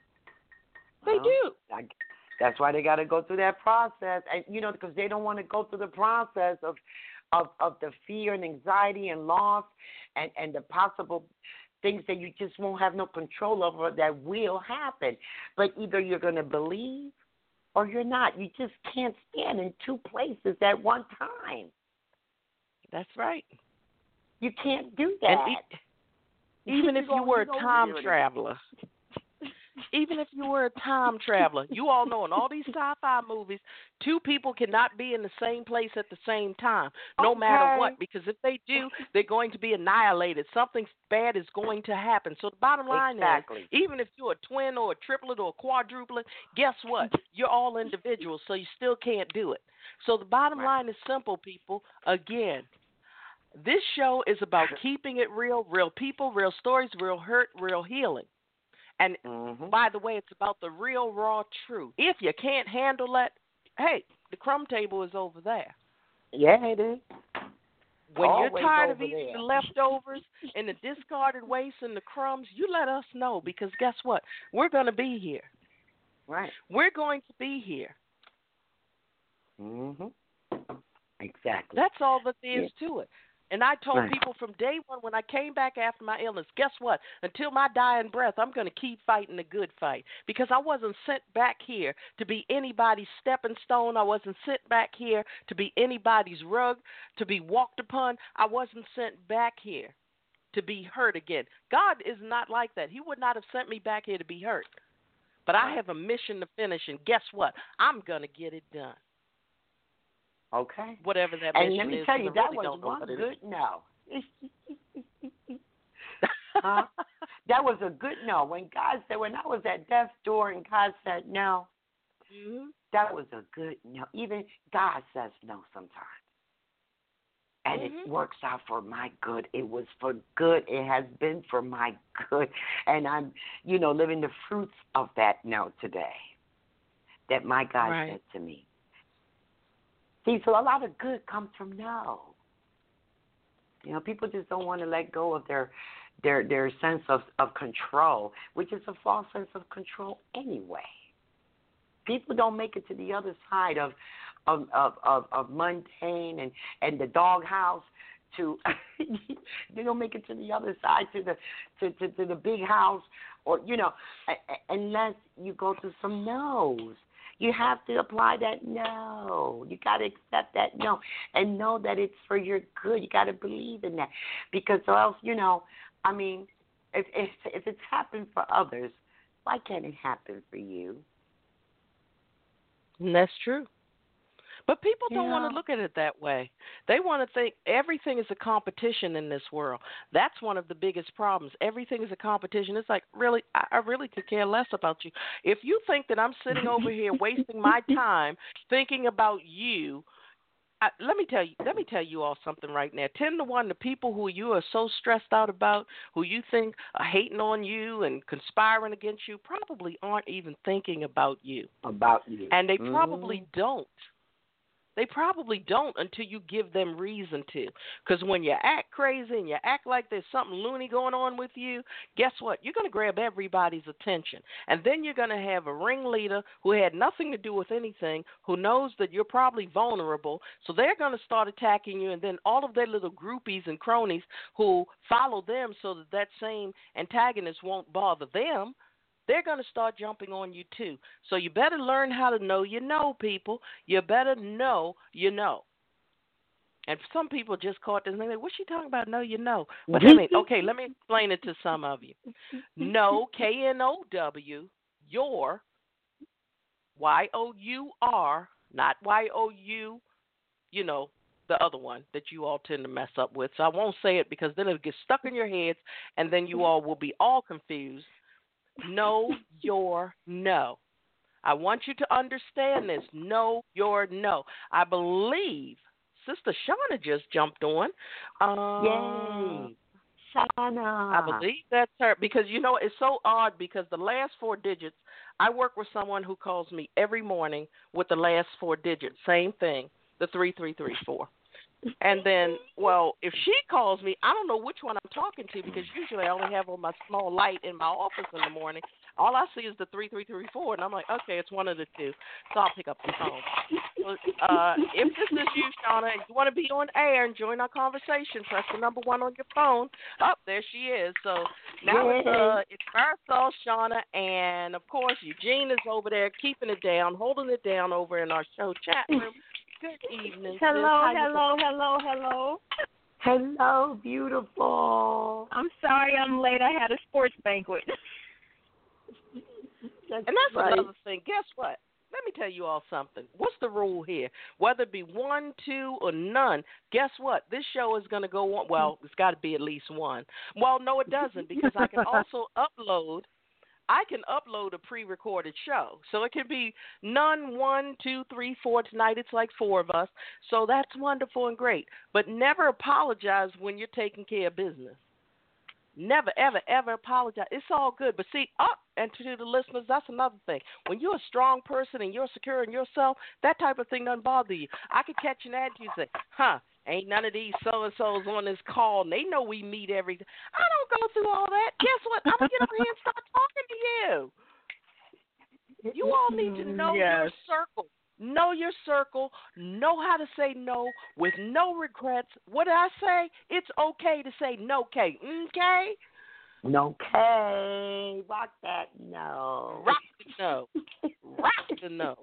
They well, do. I, that's why they got to go through that process, and you know, because they don't want to go through the process of, of, of the fear and anxiety and loss, and, and the possible things that you just won't have no control over that will happen. But either you're going to believe or you're not. You just can't stand in two places at one time. That's right. You can't do that. And e- even if you were a time traveler. Even if you were a time traveler, you all know in all these sci-fi movies, two people cannot be in the same place at the same time, no okay. matter what, because if they do, they're going to be annihilated. Something bad is going to happen. So the bottom line exactly. is, even if you're a twin or a triplet or a quadruplet, guess what? You're all individuals, so you still can't do it. So the bottom right. line is simple, people. Again, this show is about keeping it real, real people, real stories, real hurt, real healing. And, mm-hmm. by the way, it's about the real, raw truth. If you can't handle that, hey, the crumb table is over there. Yeah, it is. When Always you're tired of eating there. the leftovers and the discarded waste and the crumbs, you let us know, because guess what? We're going to be here. Right. We're going to be here. Mm-hmm. Exactly. That's all that there is yeah. to it. And I told right. people from day one when I came back after my illness, guess what? Until my dying breath, I'm going to keep fighting the good fight, because I wasn't sent back here to be anybody's stepping stone. I wasn't sent back here to be anybody's rug, to be walked upon. I wasn't sent back here to be hurt again. God is not like that. He would not have sent me back here to be hurt. But I have a mission to finish, and guess what? I'm going to get it done. Okay. Whatever that and mission is. And let me tell you, that really was one good is. no. huh? That was a good no. When God said, when I was at death's door and God said no, mm-hmm. that was a good no. Even God says no sometimes. And mm-hmm. it works out for my good. It was for good. It has been for my good. And I'm, you know, living the fruits of that no today that my God right. said to me. See, so a lot of good comes from no. You know, people just don't want to let go of their their their sense of, of control, which is a false sense of control anyway. People don't make it to the other side of of of, of, of mundane and, and the doghouse to they don't make it to the other side to the to, to, to the big house, or you know, unless you go through some no's. You have to apply that no. You got to accept that no and know that it's for your good. You got to believe in that, because or else, you know, I mean, if if if it's happened for others, why can't it happen for you? And that's true. But people don't Yeah. want to look at it that way. They want to think everything is a competition in this world. That's one of the biggest problems. Everything is a competition. It's like, really, I I really could care less about you. If you think that I'm sitting over here wasting my time thinking about you, I, let me tell you, let me tell you all something right now. Ten to one, the people who you are so stressed out about, who you think are hating on you and conspiring against you, probably aren't even thinking about you. About you. And they mm. probably don't. They probably don't until you give them reason to. Because when you act crazy and you act like there's something loony going on with you, guess what? You're going to grab everybody's attention. And then you're going to have a ringleader who had nothing to do with anything, who knows that you're probably vulnerable. So they're going to start attacking you. And then all of their little groupies and cronies who follow them so that that same antagonist won't bother them, they're going to start jumping on you too. So you better learn how to know you know, people. You better know you know. And some people just caught this and they're like, what's she talking about? No, you know. What do you mean? Okay, let me explain it to some of you. No, K N O W, your, Y O U R, not Y O U, you know, the other one that you all tend to mess up with. So I won't say it because then it'll get stuck in your heads and then you all will be all confused. Know your no. I want you to understand this. Know your no. I believe Sister Shauna just jumped on. Uh, Yay. Shauna. I believe that's her because, you know, it's so odd because the last four digits, I work with someone who calls me every morning with the last four digits. Same thing, the three three three four. And then, well, if she calls me, I don't know which one I'm talking to because usually I only have on my small light in my office in the morning. All I see is the three three three four, and I'm like, okay, it's one of the two. So I'll pick up the phone. Uh, if this is you, Shauna, and you want to be on air and join our conversation, press the number one on your phone. Oh, there she is. So now it's, uh, it's Marisol, Shauna, and, of course, Eugene is over there keeping it down, holding it down over in our show chat room. Good evening. Hello, sis. hello, hello, hello. Hello, beautiful. I'm sorry I'm late. I had a sports banquet. That's and that's right. another thing. Guess what? Let me tell you all something. What's the rule here? Whether it be one, two, or none, guess what? This show is going to go on. Well, it's got to be at least one. Well, no, it doesn't because I can also upload. I can upload a pre-recorded show. So it can be none, one, two, three, four. Tonight it's like four of us. So that's wonderful and great. But never apologize when you're taking care of business. Never, ever, ever apologize. It's all good. But see, up and to the listeners, that's another thing. When you're a strong person and you're secure in yourself, that type of thing doesn't bother you. I could catch an attitude and say, huh, ain't none of these so-and-sos on this call, and they know we meet every day. I don't go through all that. Guess what? I'm going to get over here and start talking to you. You all need to know Yes. your circle. Know your circle. Know how to say no with no regrets. What did I say? It's okay to say no, K. Okay? No, K. Rock that no. Rock the no. Rock the no.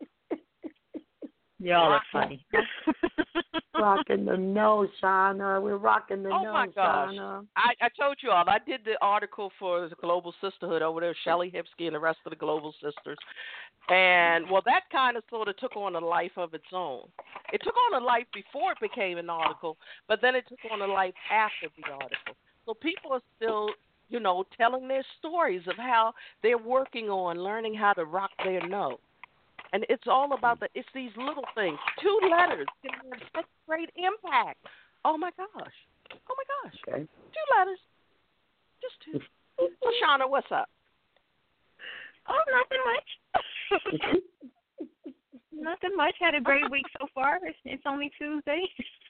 Y'all are funny. Rocking the no, Shauna. We're rocking the Oh, no, my gosh. Shauna. I, I told you all. I did the article for the Global Sisterhood over there, Shelly Hipsky and the rest of the Global Sisters. And, well, that kind of sort of took on a life of its own. It took on a life before it became an article, but then it took on a life after the article. So people are still, you know, telling their stories of how they're working on learning how to rock their no. And it's all about the, it's these little things. Two letters can have such great impact. Oh, my gosh. Oh, my gosh. Okay. Two letters. Just two. So, Shauna, what's up? Oh, nothing much. nothing Nothing much. Had a great week so far. It's, it's only Tuesday.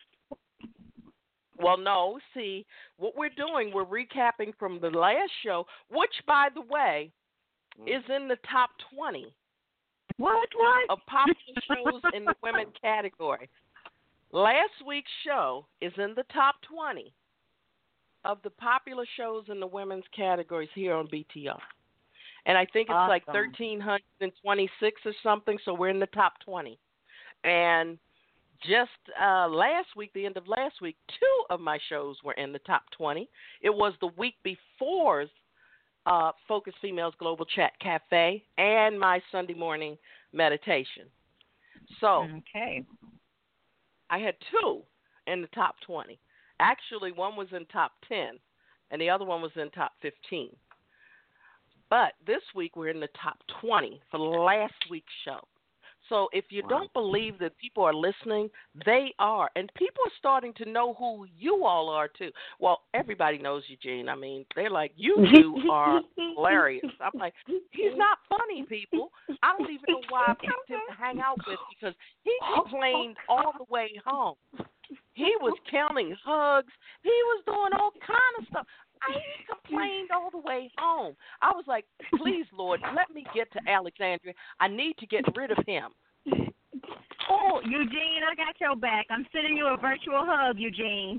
Well, no, see, what we're doing, we're recapping from the last show, which, by the way, is in the top twenty. What, what? Of popular shows in the women category. Last week's show is in the top twenty of the popular shows in the women's categories here on B T R. And I think it's awesome. like one thousand three hundred twenty-six or something, so we're in the top twenty. And just uh, last week, the end of last week, two of my shows were in the top twenty. It was the week before's uh, Focus Females Global Chat Cafe and my Sunday morning meditation. So okay. I had two in the top twenty. Actually, one was in top ten, and the other one was in top fifteen. But this week, we're in the top twenty for last week's show. So if you wow. don't believe that people are listening, they are. And people are starting to know who you all are, too. Well, everybody knows Eugene. I mean, they're like, you two are hilarious. I'm like, he's not funny, people. I don't even know why I picked him to hang out with because he complained all the way home. He was counting hugs. He was doing all kind of stuff. I complained all the way home. I was like, please, Lord, let me get to Alexandria. I need to get rid of him. Oh, Eugene, I got your back. I'm sending you a virtual hug, Eugene.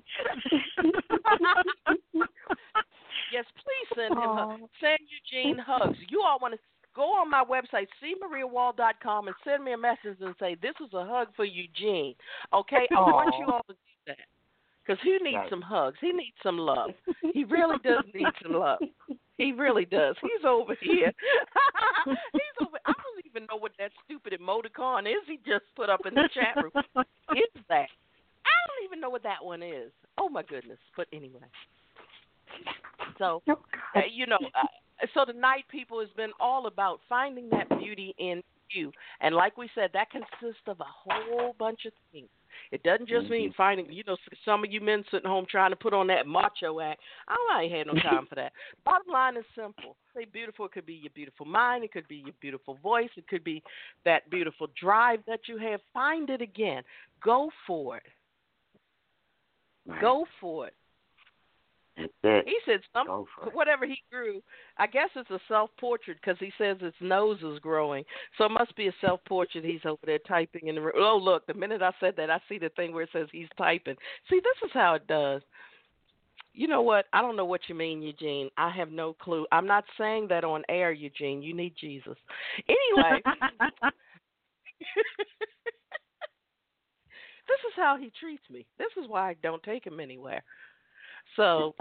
Yes, please send him hugs. Send Eugene hugs. You all want to go on my website, c maria wall dot com, and send me a message and say, this is a hug for Eugene. Okay? I want you all to do that. Because he needs right. some hugs. He needs some love. He really does need some love. He really does. He's over here. He's over. I don't even know what that stupid emoticon is he just put up in the chat room. It's that. I don't even know what that one is. Oh, my goodness. But anyway. So, uh, you know, uh, so tonight, people, has been all about finding that beauty in you. And like we said, that consists of a whole bunch of things. It doesn't just mm-hmm. mean finding, you know, some of you men sitting home trying to put on that macho act. I ain't had no time for that. Bottom line is simple. Say beautiful, it could be your beautiful mind. It could be your beautiful voice. It could be that beautiful drive that you have. Find it again. Go for it. Right. Go for it. That's it. He said some, whatever he grew, I guess it's a self-portrait because he says its nose is growing. So it must be a self-portrait. He's over there typing in the room. Oh, look, the minute I said that, I see the thing where it says he's typing. See, this is how it does. You know what? I don't know what you mean, Eugene. I have no clue. I'm not saying that on air, Eugene. You need Jesus. Anyway. This is how he treats me. This is why I don't take him anywhere. So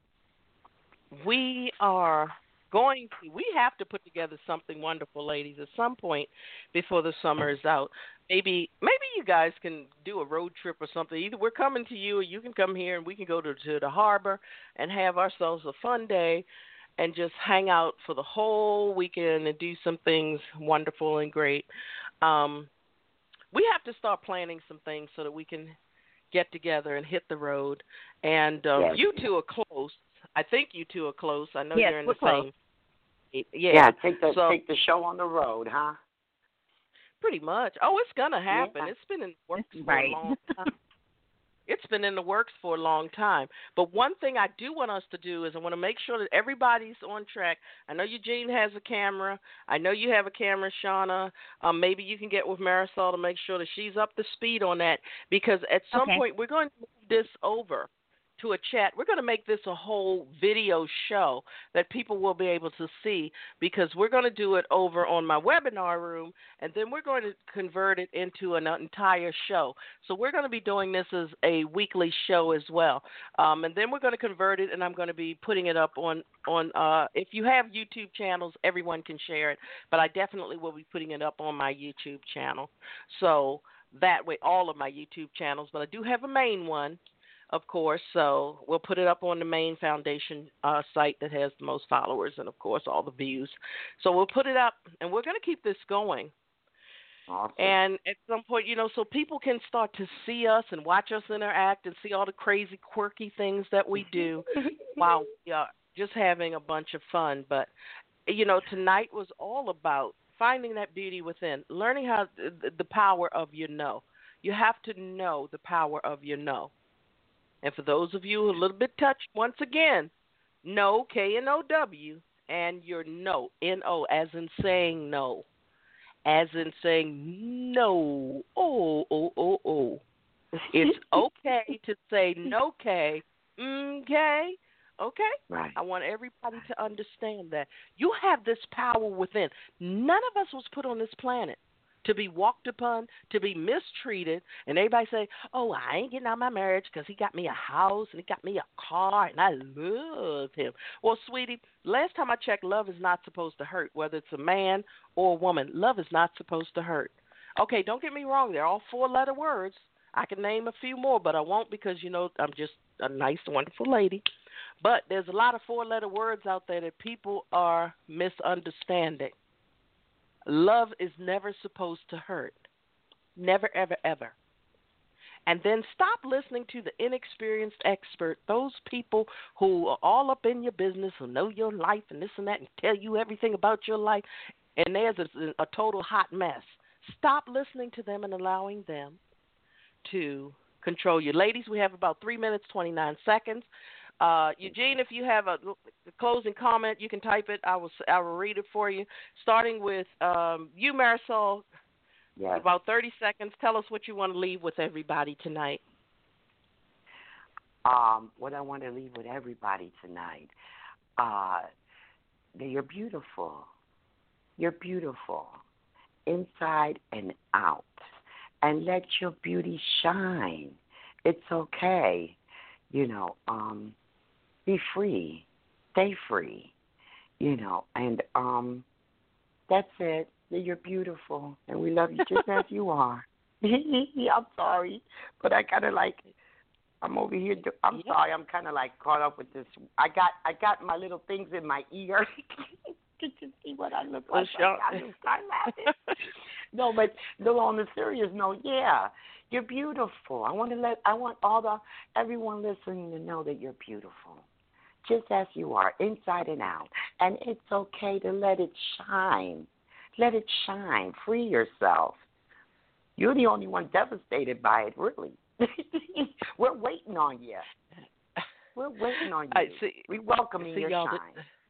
we are going to, we have to put together something wonderful, ladies, at some point before the summer is out. Maybe maybe you guys can do a road trip or something. Either we're coming to you or you can come here and we can go to, to the harbor and have ourselves a fun day and just hang out for the whole weekend and do some things wonderful and great. Um, we have to start planning some things so that we can get together and hit the road. And um, yes. you two are close. I think you two are close. I know yes, you're in we're the close. same. Yeah, yeah take, the, so, take the show on the road, huh? Pretty much. Oh, it's going to happen. Yeah. It's been in the works for right. a long time. It's been in the works for a long time. But one thing I do want us to do is I want to make sure that everybody's on track. I know Eugene has a camera. I know you have a camera, Shauna. Um, maybe you can get with Marisol to make sure that she's up to speed on that because at some okay. point we're going to move this over to a chat. We're going to make this a whole video show that people will be able to see because we're going to do it over on my webinar room, and then we're going to convert it into an entire show. So we're going to be doing this as a weekly show as well. Um, and then we're going to convert it, and I'm going to be putting it up on, on uh, if you have YouTube channels, everyone can share it, but I definitely will be putting it up on my YouTube channel. So that way, all of my YouTube channels, but I do have a main one, of course, so we'll put it up on the main foundation uh, site that has the most followers and, of course, all the views. So we'll put it up, and we're going to keep this going. Awesome. And at some point, you know, so people can start to see us and watch us interact and see all the crazy, quirky things that we do while we are just having a bunch of fun. But, you know, tonight was all about finding that beauty within, learning how the, the power of your no. You have to know the power of your no. And for those of you who are a little bit touched, once again, no, K N O W, and your no, N O, as in saying no, as in saying no, oh, oh, oh, oh. It's okay to say no, K, okay, okay? Right. I want everybody to understand that. You have this power within. None of us was put on this planet to be walked upon, to be mistreated, and everybody say, oh, I ain't getting out of my marriage because he got me a house and he got me a car and I love him. Well, sweetie, last time I checked, love is not supposed to hurt, whether it's a man or a woman. Love is not supposed to hurt. Okay, don't get me wrong. They're all four-letter words. I can name a few more, but I won't because, you know, I'm just a nice, wonderful lady. But there's a lot of four-letter words out there that people are misunderstanding. Love is never supposed to hurt. Never, ever, ever. And then stop listening to the inexperienced expert, those people who are all up in your business, who know your life and this and that and tell you everything about your life, and there's a, a total hot mess. Stop listening to them and allowing them to control you. Ladies, we have about three minutes, twenty-nine seconds. Uh, Eugene, if you have a, a closing comment, you can type it. I will I will read it for you. Starting with um, you, Marisol, yes. About thirty seconds. Tell us what you want to leave with everybody tonight. Um, what I want to leave with everybody tonight, uh, that you're beautiful. You're beautiful, inside and out. And let your beauty shine. It's okay. You know, um, be free. Stay free. You know, and um, that's it. You're beautiful, and we love you just as you are. I'm sorry, but I kind of like, I'm over here. Do, I'm yeah. sorry. I'm kind of like caught up with this. I got I got my little things in my ear. Did you see what I look like? Well, I just start laughing. No, but no, on the serious note, yeah, you're beautiful. I want to let I want all the everyone listening to know that you're beautiful, just as you are, inside and out. And it's okay to let it shine. Let it shine. Free yourself. You're the only one devastated by it, really. We're waiting on you. We're waiting on you. I see, we welcome see, your y'all, shine.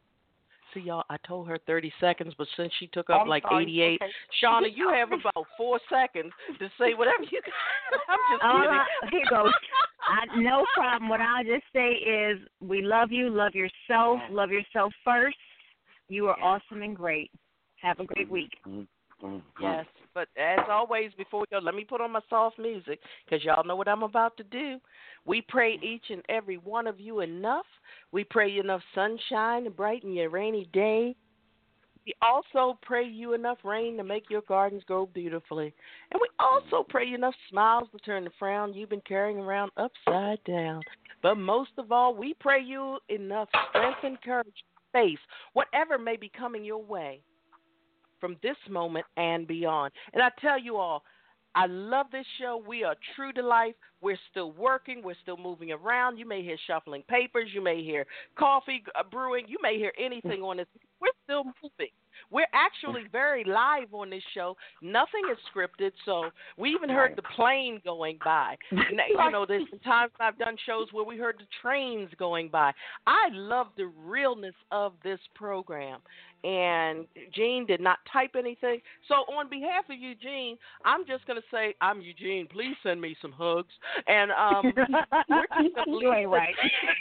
See, y'all, I told her thirty seconds, but since she took up I'm like sorry. eighty-eight, Okay. Shauna, you have about four seconds to say whatever you I'm just All kidding. right, here goes. I, no problem. What I'll just say is we love you. Love yourself. Love yourself first. You are awesome and great. Have a great week. Mm-hmm. Yes, but as always, before we go, let me put on my soft music because y'all know what I'm about to do. We pray each and every one of you enough. We pray you enough sunshine to brighten your rainy day. We also pray you enough rain to make your gardens grow beautifully. And we also pray you enough smiles to turn the frown you've been carrying around upside down. But most of all, we pray you enough strength and courage to face whatever may be coming your way from this moment and beyond. And I tell you all, I love this show. We are true to life. We're still working. We're still moving around. You may hear shuffling papers. You may hear coffee brewing. You may hear anything on this. We're still moving. We're actually very live on this show. Nothing is scripted, so we even heard the plane going by. You know, there's been times I've done shows where we heard the trains going by. I love the realness of this program. And Eugene did not type anything. So on behalf of Eugene, I'm just going to say, I'm Eugene. Please send me some hugs. And um, we're just going to You ain't right.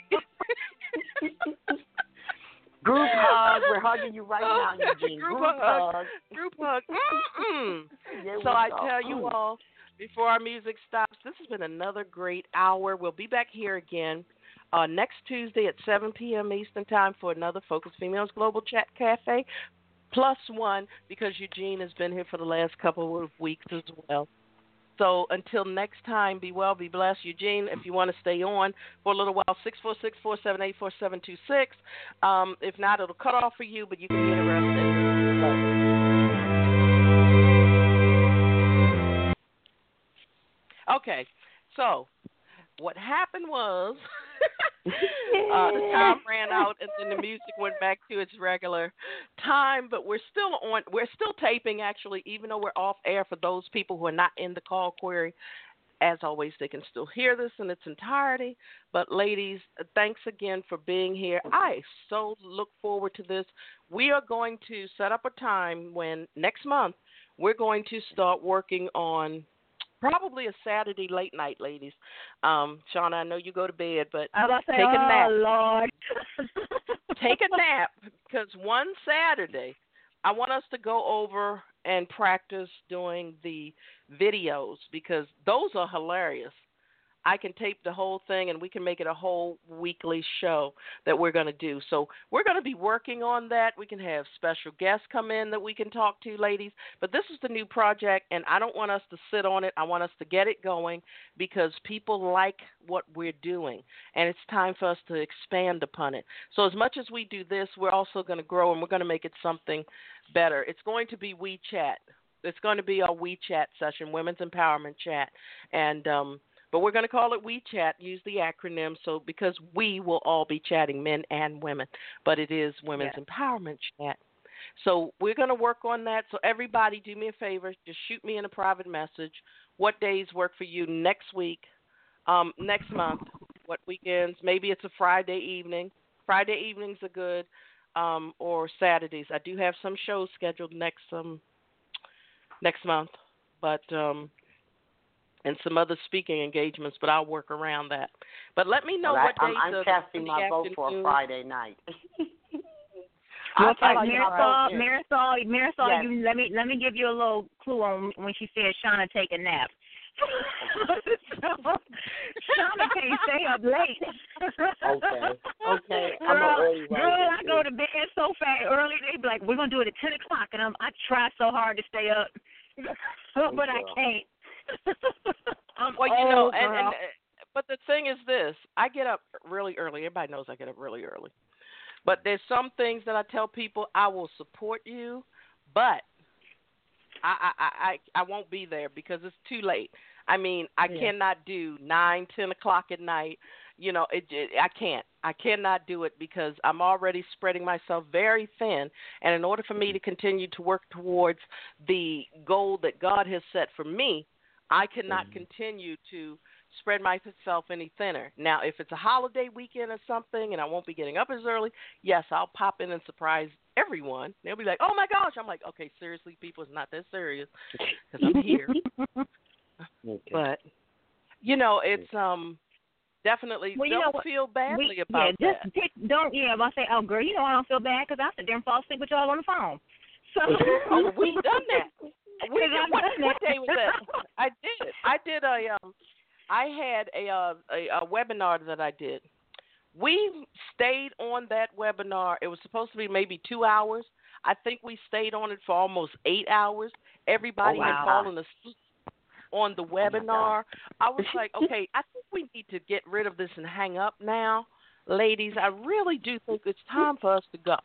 Group hug. We're hugging you right now, Eugene. Group, Group hug. hug. Group hug. Mm-mm. There So we I go. tell you all, before our music stops, this has been another great hour. We'll be back here again uh, next Tuesday at seven p.m. Eastern Time for another Focus Females Global Chat Cafe, plus one, because Eugene has been here for the last couple of weeks as well. So until next time, be well, be blessed. Eugene, if you want to stay on for a little while, six four six, four seven eight, four seven two six. Um, if not, it'll cut off for you, but you can hear the rest. Okay, so what happened was uh, the time ran out, and then the music went back to its regular time. But we're still on. We're still taping, actually, even though we're off air. For those people who are not in the call query, as always, they can still hear this in its entirety. But ladies, thanks again for being here. I so look forward to this. We are going to set up a time when next month we're going to start working on probably a Saturday late night, ladies. Um, Shauna, I know you go to bed, but I was take say, a nap. Oh, Lord. Take a nap, because one Saturday I want us to go over and practice doing the videos, because those are hilarious. I can tape the whole thing, and we can make it a whole weekly show that we're going to do. So we're going to be working on that. We can have special guests come in that we can talk to, ladies. But this is the new project, and I don't want us to sit on it. I want us to get it going, because people like what we're doing, and it's time for us to expand upon it. So as much as we do this, we're also going to grow, and we're going to make it something better. It's going to be WeChat. It's going to be our WeChat session, Women's Empowerment Chat, and um, but we're going to call it WeChat, use the acronym, so because we will all be chatting, men and women, but it is Women's Yeah. Empowerment Chat. So we're going to work on that. So everybody, do me a favor, just shoot me in a private message. What days work for you next week, um, next month, what weekends? Maybe it's a Friday evening. Friday evenings are good, um, or Saturdays. I do have some shows scheduled next um next month, but um, and some other speaking engagements, but I'll work around that. But let me know Well, what I, days. I'm, I'm casting my vote for a Friday night. Well, I'll like tell you how Marisol, vote is. Marisol, Marisol, Yes. you let me let me give you a little clue on when she said Shauna take a nap. so, Shauna can't stay up late. Okay, okay. I'm Girl, an early girl, riser, I go too. to bed so fast early. They be like, "We're gonna do it at ten o'clock," and I'm, I try so hard to stay up, but I girl. can't. I'm Well, you know, old, and, and girl. but the thing is this: I get up really early. Everybody knows I get up really early. But there's some things that I tell people I will support you, but I I I, I won't be there because it's too late. I mean, I Yeah. cannot do nine, ten o'clock at night. You know, it, it. I can't. I cannot do it because I'm already spreading myself very thin. And in order for me to continue to work towards the goal that God has set for me, I cannot Mm-hmm. continue to spread myself any thinner. Now, if it's a holiday weekend or something and I won't be getting up as early, yes, I'll pop in and surprise everyone. They'll be like, oh, my gosh. I'm like, okay, seriously, people, it's not that serious because I'm here. Okay. But, you know, it's um definitely Well, you know don't what? feel badly we, about yeah, that. just pick, don't yeah. If I say, oh girl, you know I don't feel bad because I sit there and fall asleep with y'all on the phone. So Oh, we've done that. We did, I've what, done what that. day was that? I did. I did a um. I had a, uh, a a webinar that I did. We stayed on that webinar. It was supposed to be maybe two hours. I think we stayed on it for almost eight hours. Everybody Oh, wow. had fallen asleep on the webinar. I was like, okay, I think we need to get rid of this and hang up now. Ladies, I really do think it's time for us to go.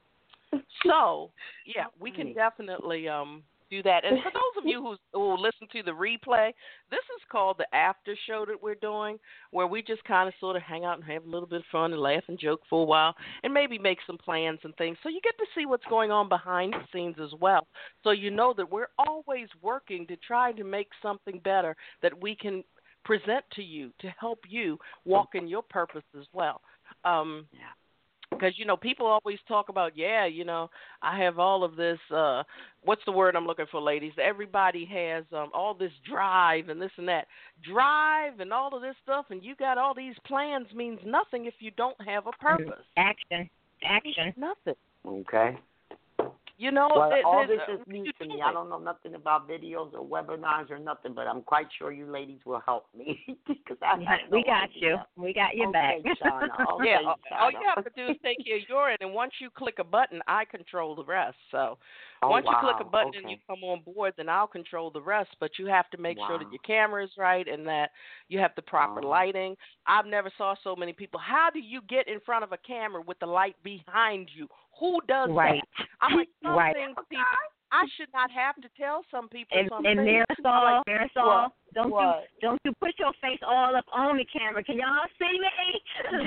So, yeah, we can definitely um do that. And for those of you who who listen to the replay, this is called the after show that we're doing, where we just kind of sort of hang out and have a little bit of fun and laugh and joke for a while and maybe make some plans and things. So you get to see what's going on behind the scenes as well. So you know that we're always working to try to make something better that we can present to you to help you walk in your purpose as well. Um, Yeah. Because, you know, people always talk about, yeah, you know, I have all of this, uh, what's the word I'm looking for, ladies? Everybody has um, all this drive and this and that. Drive and all of this stuff, and you got all these plans means nothing if you don't have a purpose. Action, action. Nothing. Okay. You know, Well, it, all it, this uh, is new you to do me. it. I don't know nothing about videos or webinars or nothing, but I'm quite sure you ladies will help me because I have no We got idea. you. We got your Okay, back. Shauna. Okay, Yeah, all, all Shauna. you have to do is take care of your end, and once you click a button, I control the rest. So Oh, once you click wow. a button Okay. and you come on board, then I'll control the rest. But you have to make sure that Wow. your camera is right and that you have the proper Oh. lighting. I've never saw so many people. How do you get in front of a camera with the light behind you? Who does Right. that? I'm like, some Right. things people, I should not have to tell some people And, some and things. I'm Marisol, like, Marisol, well, Don't what? you don't you put your face all up on the camera. Can y'all see me?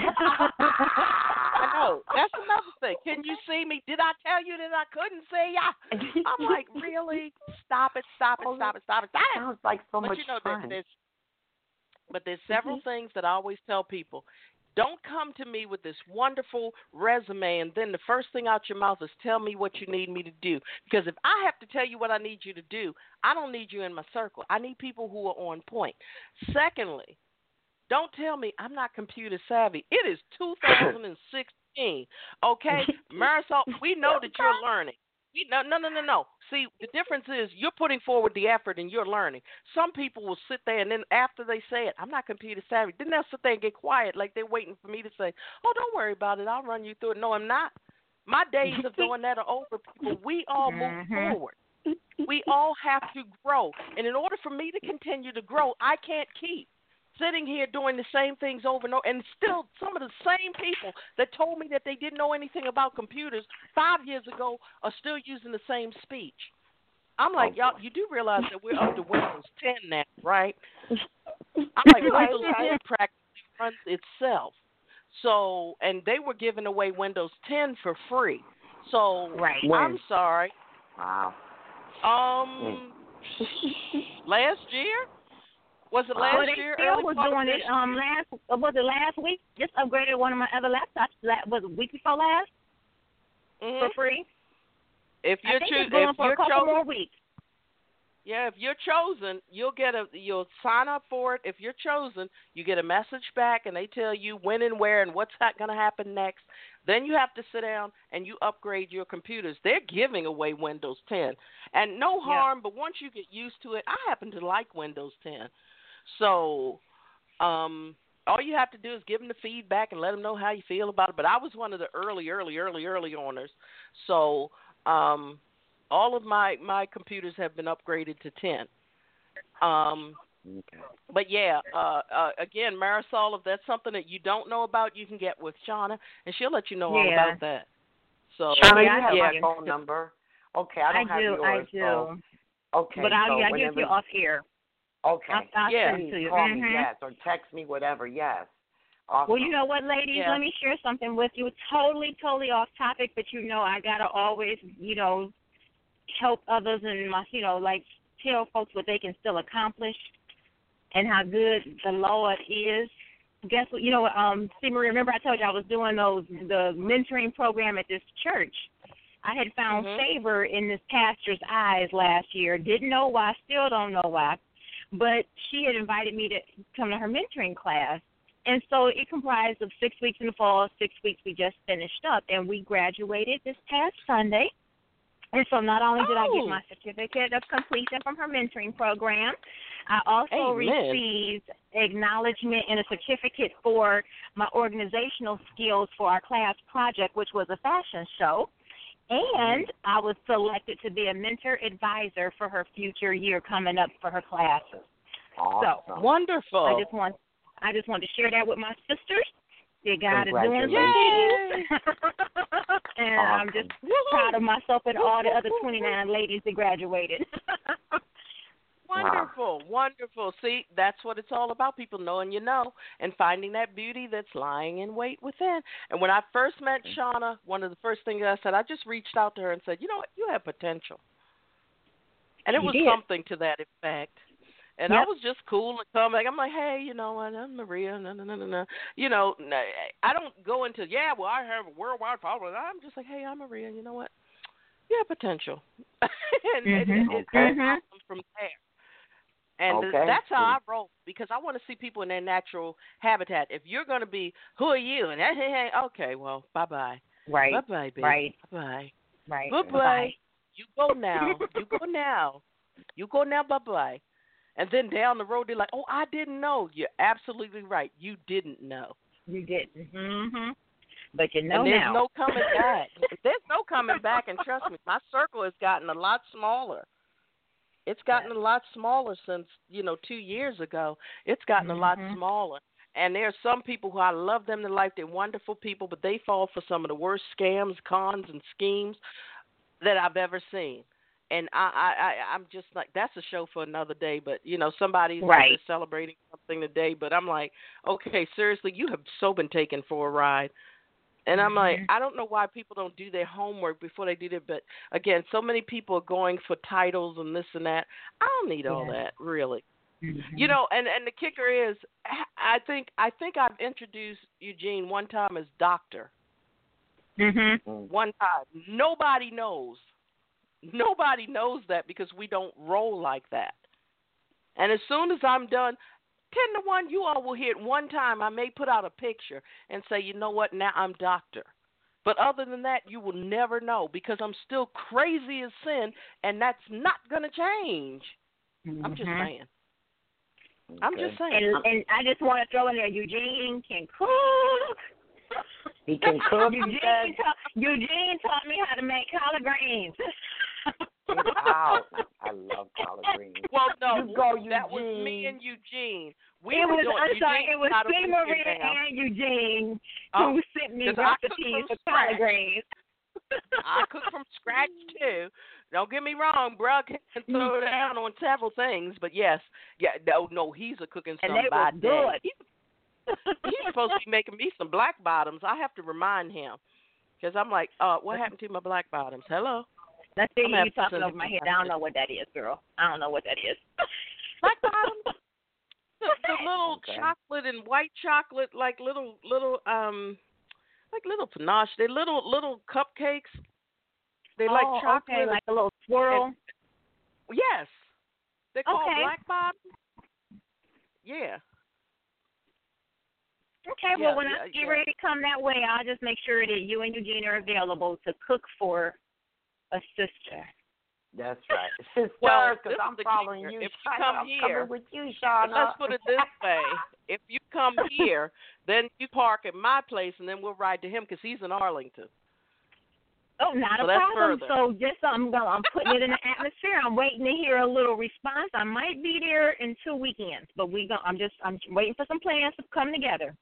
I know. That's another thing. Can you see me? Did I tell you that I couldn't see ya? I'm like, really? Stop it, stop it, stop it, stop it, stop it. Sounds like so but much you know, fun. There, there's, but there's several mm-hmm. things that I always tell people. Don't come to me with this wonderful resume and then the first thing out your mouth is tell me what you need me to do. Because if I have to tell you what I need you to do, I don't need you in my circle. I need people who are on point. Secondly, don't tell me I'm not computer savvy. It is two thousand sixteen, okay? Marisol, we know that you're learning. We, no, no, no, no, no. See, the difference is you're putting forward the effort and you're learning. Some people will sit there and then after they say it, I'm not computer savvy, then they'll sit there and get quiet like they're waiting for me to say, oh, don't worry about it. I'll run you through it. No, I'm not. My days of doing that are over, people. We all move mm-hmm. forward. We all have to grow. And in order for me to continue to grow, I can't keep sitting here doing the same things over and over, and still some of the same people that told me that they didn't know anything about computers five years ago are still using the same speech. I'm like, oh, y'all, you do realize that we're up to Windows ten now, right? I'm like, Windows ten practically runs itself. So, and they were giving away Windows ten for free. So, right. I'm sorry. Wow. Um, last year? Was it last well, they year? still was doing it. Um, last was it last week? Just upgraded one of my other laptops. Was it week before last mm-hmm. for free? If you're I think cho- it's going if for you're a couple chosen, more weeks. Yeah, if you're chosen, you'll get a you'll sign up for it. If you're chosen, you get a message back, and they tell you when and where and what's going to happen next. Then you have to sit down and you upgrade your computers. They're giving away Windows ten, and no harm. Yep. But once you get used to it, I happen to like Windows ten. So, um, all you have to do is give them the feedback and let them know how you feel about it. But I was one of the early, early, early, early owners. So, um, all of my, my computers have been upgraded to ten. Um, okay. But, yeah, uh, uh, again, Marisol, if that's something that you don't know about, you can get with Shauna, and she'll let you know all yeah. about that. So, Shauna, yeah, you have yeah. my phone number. Okay, I don't I have do, yours. I do. So, okay. But I'll, so I'll whenever, give you off here. Okay. I'll, I'll yeah. send it to you. Call mm-hmm. me, yes, or text me, whatever, yes. Awesome. Well, you know what, ladies? Yeah. Let me share something with you. Totally, totally off topic, but you know I got to always, you know, help others and, my, you know, like tell folks what they can still accomplish and how good the Lord is. Guess what? You know, um, see, Marie, remember I told you I was doing those the mentoring program at this church. I had found mm-hmm. favor in this pastor's eyes last year. Didn't know why, still don't know why. But she had invited me to come to her mentoring class. And so it comprised of six weeks in the fall, six weeks we just finished up. And we graduated this past Sunday. And so not only did oh. I get my certificate of completion from her mentoring program, I also Amen. received acknowledgement and a certificate for my organizational skills for our class project, which was a fashion show. And I was selected to be a mentor advisor for her future year coming up for her classes. Awesome. So wonderful. I just want I just want to share that with my sisters. That God is doing something. And awesome. I'm just proud of myself and all the other twenty-nine ladies that graduated. Wonderful, wow. wonderful. See, that's what it's all about, people knowing you know and finding that beauty that's lying in wait within. And when I first met Shauna, one of the first things I said, I just reached out to her and said, you know what, you have potential. And it you was did. something to that effect. And yep. I was just cool and come back. I'm like, hey, you know what, I'm Maria, no, no, no, no, no. You know, I don't go into, yeah, well, I have a worldwide following. I'm just like, hey, I'm Maria, you know what, you have potential. and mm-hmm. it, it, it mm-hmm. comes from there. And okay. that's how I roll, because I want to see people in their natural habitat. If you're going to be, who are you? And hey, hey, okay, well, bye-bye. Right. Bye-bye, baby. Right. Bye-bye. Right. Bye-bye. Bye. You go now. You go now. You go now, bye-bye. And then down the road, they're like, oh, I didn't know. You're absolutely right. You didn't know. You didn't. Mm-hmm. But you know and there's now. no coming back. There's no coming back, and trust me, my circle has gotten a lot smaller. It's gotten a lot smaller since, you know, two years ago. It's gotten mm-hmm. a lot smaller. And there are some people who I love them to life. They're wonderful people, but they fall for some of the worst scams, cons, and schemes that I've ever seen. And I, I, I, I'm just like, that's a show for another day. But, you know, somebody's Right. celebrating something today. But I'm like, okay, seriously, you have so been taken for a ride. And I'm like, Mhm. I don't know why people don't do their homework before they do it. But, again, so many people are going for titles and this and that. I don't need all Yeah. that, really. Mhm. You know, and, and the kicker is, I think I think I've introduced Eugene one time as doctor. Mhm. One time. Nobody knows. Nobody knows that because we don't roll like that. And as soon as I'm done, ten to one, you all will hear it one time. I may put out a picture and say, you know what, now I'm doctor. But other than that, you will never know because I'm still crazy as sin, and that's not going to change. Mhm. I'm just saying. I'm just saying. And, and I just want to throw in there, Eugene can cook. He can cook. Eugene, taught, Eugene taught me how to make collard greens. Wow. I love collard greens. Well, no, You go, that was Eugene. me and Eugene. We it were was, doing, I'm sorry, Eugene it was got a C. weekend Maria now. and Eugene Oh, who sent me 'cause I cook recipes from for collard scratch. greens. I cook from scratch too. Don't get me wrong, bro. Can throw down on several things, but yes, yeah, no, no, he's a cooking And some they by were day. good. He's, he's supposed to be making me some black bottoms. I have to remind him because I'm like, uh, what happened to my black bottoms? Hello, Let's see I'm gonna you have to talking send over it my to head. my I don't know what that is, girl. I don't know what that is. black bottoms. The, the little Okay. chocolate and white chocolate, like little little um, like little panache. They're little little cupcakes. They like oh, chocolate. okay, like a little swirl. And, yes, they're called Okay. black bottoms. Yeah. Okay, Yeah, well, when yeah, I get yeah. ready to come that way, I'll just make sure that you and Eugene are available to cook for a sister. That's right. Sister, Well, because this I'm is the following kicker. you. If you Shauna, come I'm here- coming with you, But Shauna. let's put it this way: if you come here, then you park at my place, and then we'll ride to him because he's in Arlington. Oh, not So a that's problem. further. So just I'm going, I'm putting it in the atmosphere. I'm waiting to hear a little response. I might be there in two weekends, but we go. I'm just I'm waiting for some plans to come together.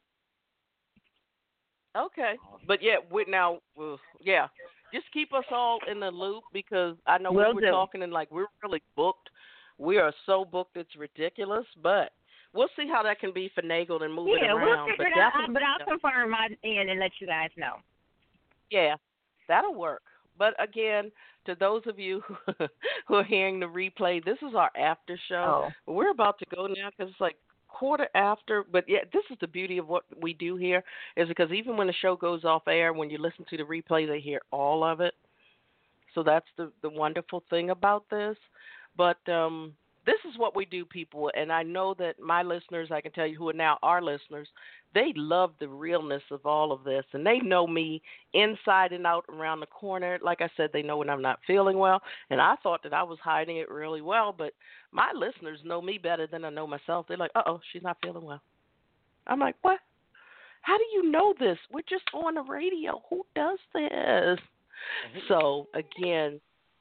Okay, but yeah, we now, uh, yeah, just keep us all in the loop because I know Will we were do. talking and like we're really booked. We are so booked, it's ridiculous. But we'll see how that can be finagled and move it Yeah, we'll around. figure but it out. definitely- But I'll confirm my end and let you guys know. Yeah, that'll work. But again, to those of you who, who are hearing the replay, this is our after show. Oh. We're about to go now because it's like quarter after. But yeah, this is the beauty of what we do here is because even when the show goes off air, when you listen to the replay, they hear all of it. So that's the, the wonderful thing about this. But um, this is what we do, people. And I know that my listeners, I can tell you who are now our listeners, they love the realness of all of this. And they know me inside and out around the corner. Like I said, they know when I'm not feeling well. And I thought that I was hiding it really well. But my listeners know me better than I know myself. They're like, uh-oh, she's not feeling well. I'm like, what? How do you know this? We're just on the radio. Who does this? So, again,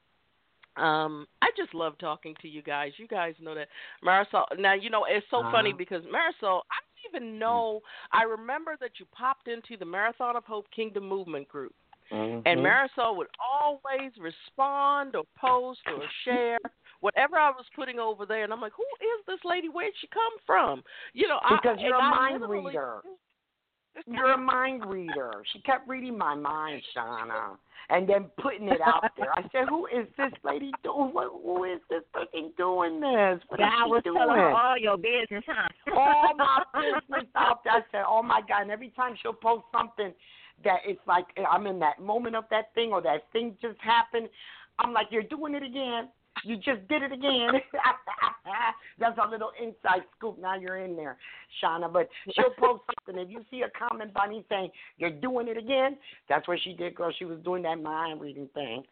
um, I just love talking to you guys. You guys know that. Marisol, now, you know, it's so Uh-huh. funny because, Marisol, I don't even know. I remember that you popped into the Marathon of Hope Kingdom Movement group. Mhm. And Marisol would always respond or post or share whatever I was putting over there. And I'm like, who is this lady? Where'd she come from? You know, Because I, you're and a I mind literally- reader. You're a mind reader. She kept reading my mind, Shauna, and then putting it out there. I said, who is this lady doing? What, who is this person doing this? What is God she was doing? telling her all your business, huh? All my business out there. I said, oh, my God. And every time she'll post something that it's like I'm in that moment of that thing or that thing just happened, I'm like, you're doing it again. You just did it again. That's a little inside scoop. Now you're in there, Shauna. But she'll post something. If you see a comment by me saying, you're doing it again, that's what she did, girl. She was doing that mind reading thing.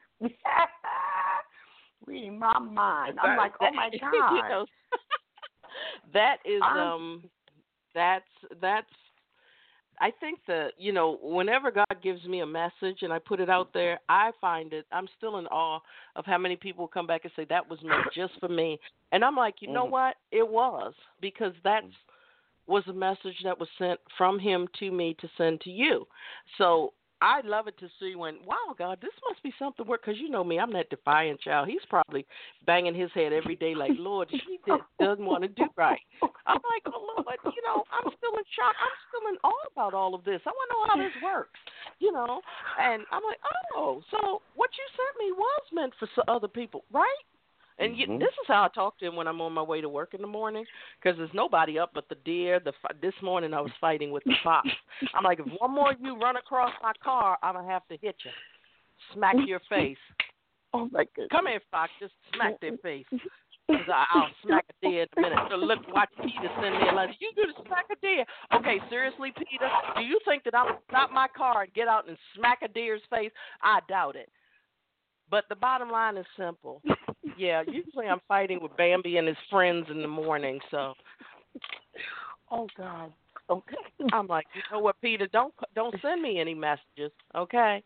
Reading my mind. I'm like, oh, my God. You know, that is, I'm- um, that's, that's, I think that, you know, whenever God gives me a message and I put it out there, I find it, I'm still in awe of how many people come back and say, that was meant just for me. And I'm like, you know Mhm. what? It was, because that's was a message that was sent from him to me to send to you. So I love it to see when, wow, God, this must be something work. Because you know me, I'm that defiant child. He's probably banging his head every day like, Lord, she did, doesn't want to do right. I'm like, oh, Lord, you know, I'm still in shock. I'm still in awe about all of this. I want to know how this works, you know. And I'm like, oh, so what you sent me was meant for so- other people, right? And you, Mm-hmm. this is how I talk to him when I'm on my way to work in the morning, because there's nobody up but the deer. The this morning I was fighting with the fox. I'm like, if one more of you run across my car, I'm gonna have to hit you, smack your face. Oh my goodness! Come here, fox, just smack their face. Cause I, I'll smack a deer in a minute. So look, watch Peter send me a letter. You gonna smack a deer? Okay, seriously, Peter, do you think that I'm gonna stop my car and get out and smack a deer's face? I doubt it. But the bottom line is simple. Yeah, usually I'm fighting with Bambi and his friends in the morning, so. Oh God. Okay. I'm like, you know what, Peter? Don't don't send me any messages, okay?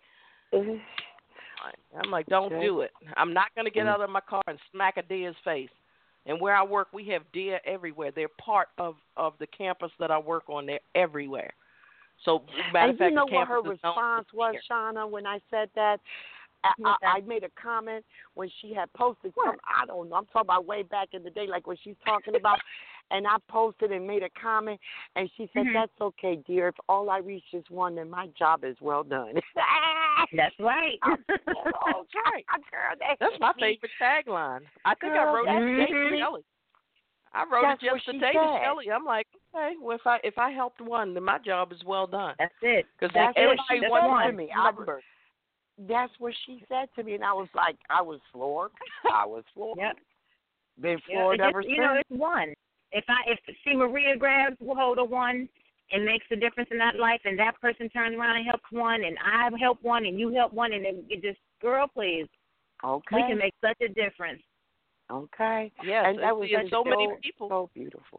I'm like, don't Okay. do it. I'm not gonna get out of my car and smack a deer's face. And where I work, we have deer everywhere. They're part of of the campus that I work on. They're everywhere. So, matter And of fact, you know the what her campus is known response for was, deer. Shauna, when I said that? I, I, I made a comment when she had posted something. I don't know. I'm talking about way back in the day, like what she's talking about. And I posted and made a comment, and she said, Mhm. "That's okay, dear. If all I reach is one, then my job is well done." That's right. Oh, that's right. Girl, that That's my hit me. favorite tagline. I think Girl, I wrote it to that's- David Shelley. I wrote That's it what just to she David said. Shelley. I'm like, okay, well, if I if I helped one, then my job is well done. That's it. Because That's it. everybody That's wants one. to me. I- number. That's what she said to me, and I was like, I was floored. I was floored. Yep. Been Yeah, floored it's, ever you know, since. it's one. If I if see Maria grabs hold of one and makes a difference in that life, and that person turns around and helps one, and I help one, and you help one, and it, it just, girl, please, Okay. we can make such a difference. Okay. Yes, and that and was see, and so so, many people. so beautiful.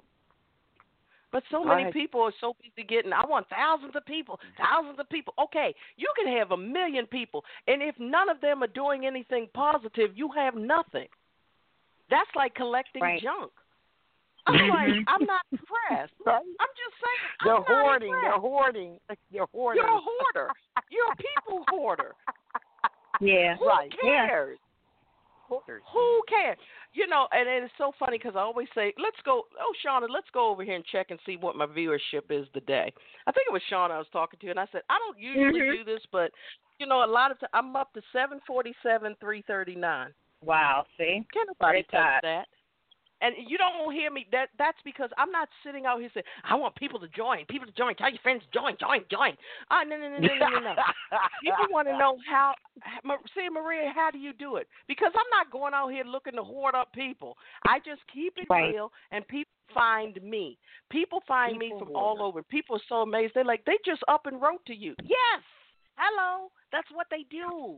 But so Go many ahead. people are so busy getting, I want thousands of people, thousands of people. Okay, you can have a million people, and if none of them are doing anything positive, you have nothing. That's like collecting Right. junk. I'm like, I'm not impressed. Right? I'm just saying, They're I'm not hoarding. They're impressed. hoarding. They're hoarding. You're a hoarder. You're a people hoarder. Yeah. Who Right. cares? Hoarders. Who cares? You know, and, and it's so funny because I always say, let's go, oh, Shauna, let's go over here and check and see what my viewership is today. I think it was Shauna I was talking to, and I said, I don't usually Mhm. do this, but, you know, a lot of times I'm up to seven forty-seven, three thirty-nine. Wow. See. Can't nobody Very touch tight. that. And you don't hear me. That That's because I'm not sitting out here saying, I want people to join, people to join, tell your friends, join, join, join. Ah, no, no, no, no, no, no, no. People want to know how, see, Maria, how do you do it? Because I'm not going out here looking to hoard up people. I just keep it Right. real, and people find me. People find People me from hoarder. all over. People are so amazed. They're like, they just up and wrote to you. Yes. Hello. That's what they do.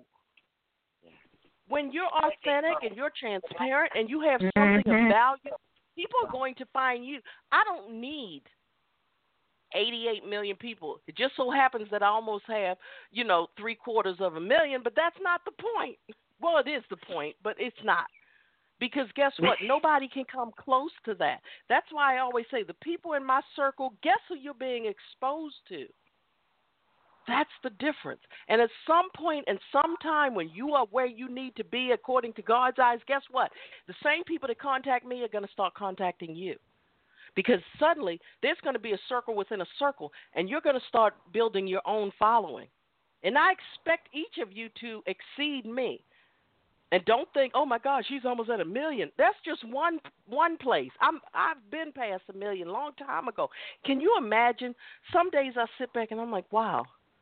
When you're authentic and you're transparent and you have something Mhm. of value, people are going to find you. I don't need eighty-eight million people. It just so happens that I almost have, you know, three quarters of a million, but that's not the point. Well, it is the point, but it's not. Because guess what? Nobody can come close to that. That's why I always say the people in my circle, guess who you're being exposed to? That's the difference. And at some point and some time when you are where you need to be according to God's eyes, guess what? The same people that contact me are going to start contacting you. Because suddenly there's going to be a circle within a circle, and you're going to start building your own following. And I expect each of you to exceed me. And don't think, oh my gosh, she's almost at a million. That's just one one place. I'm I've been past a million a long time ago. Can you imagine? Some days I sit back and I'm like, wow.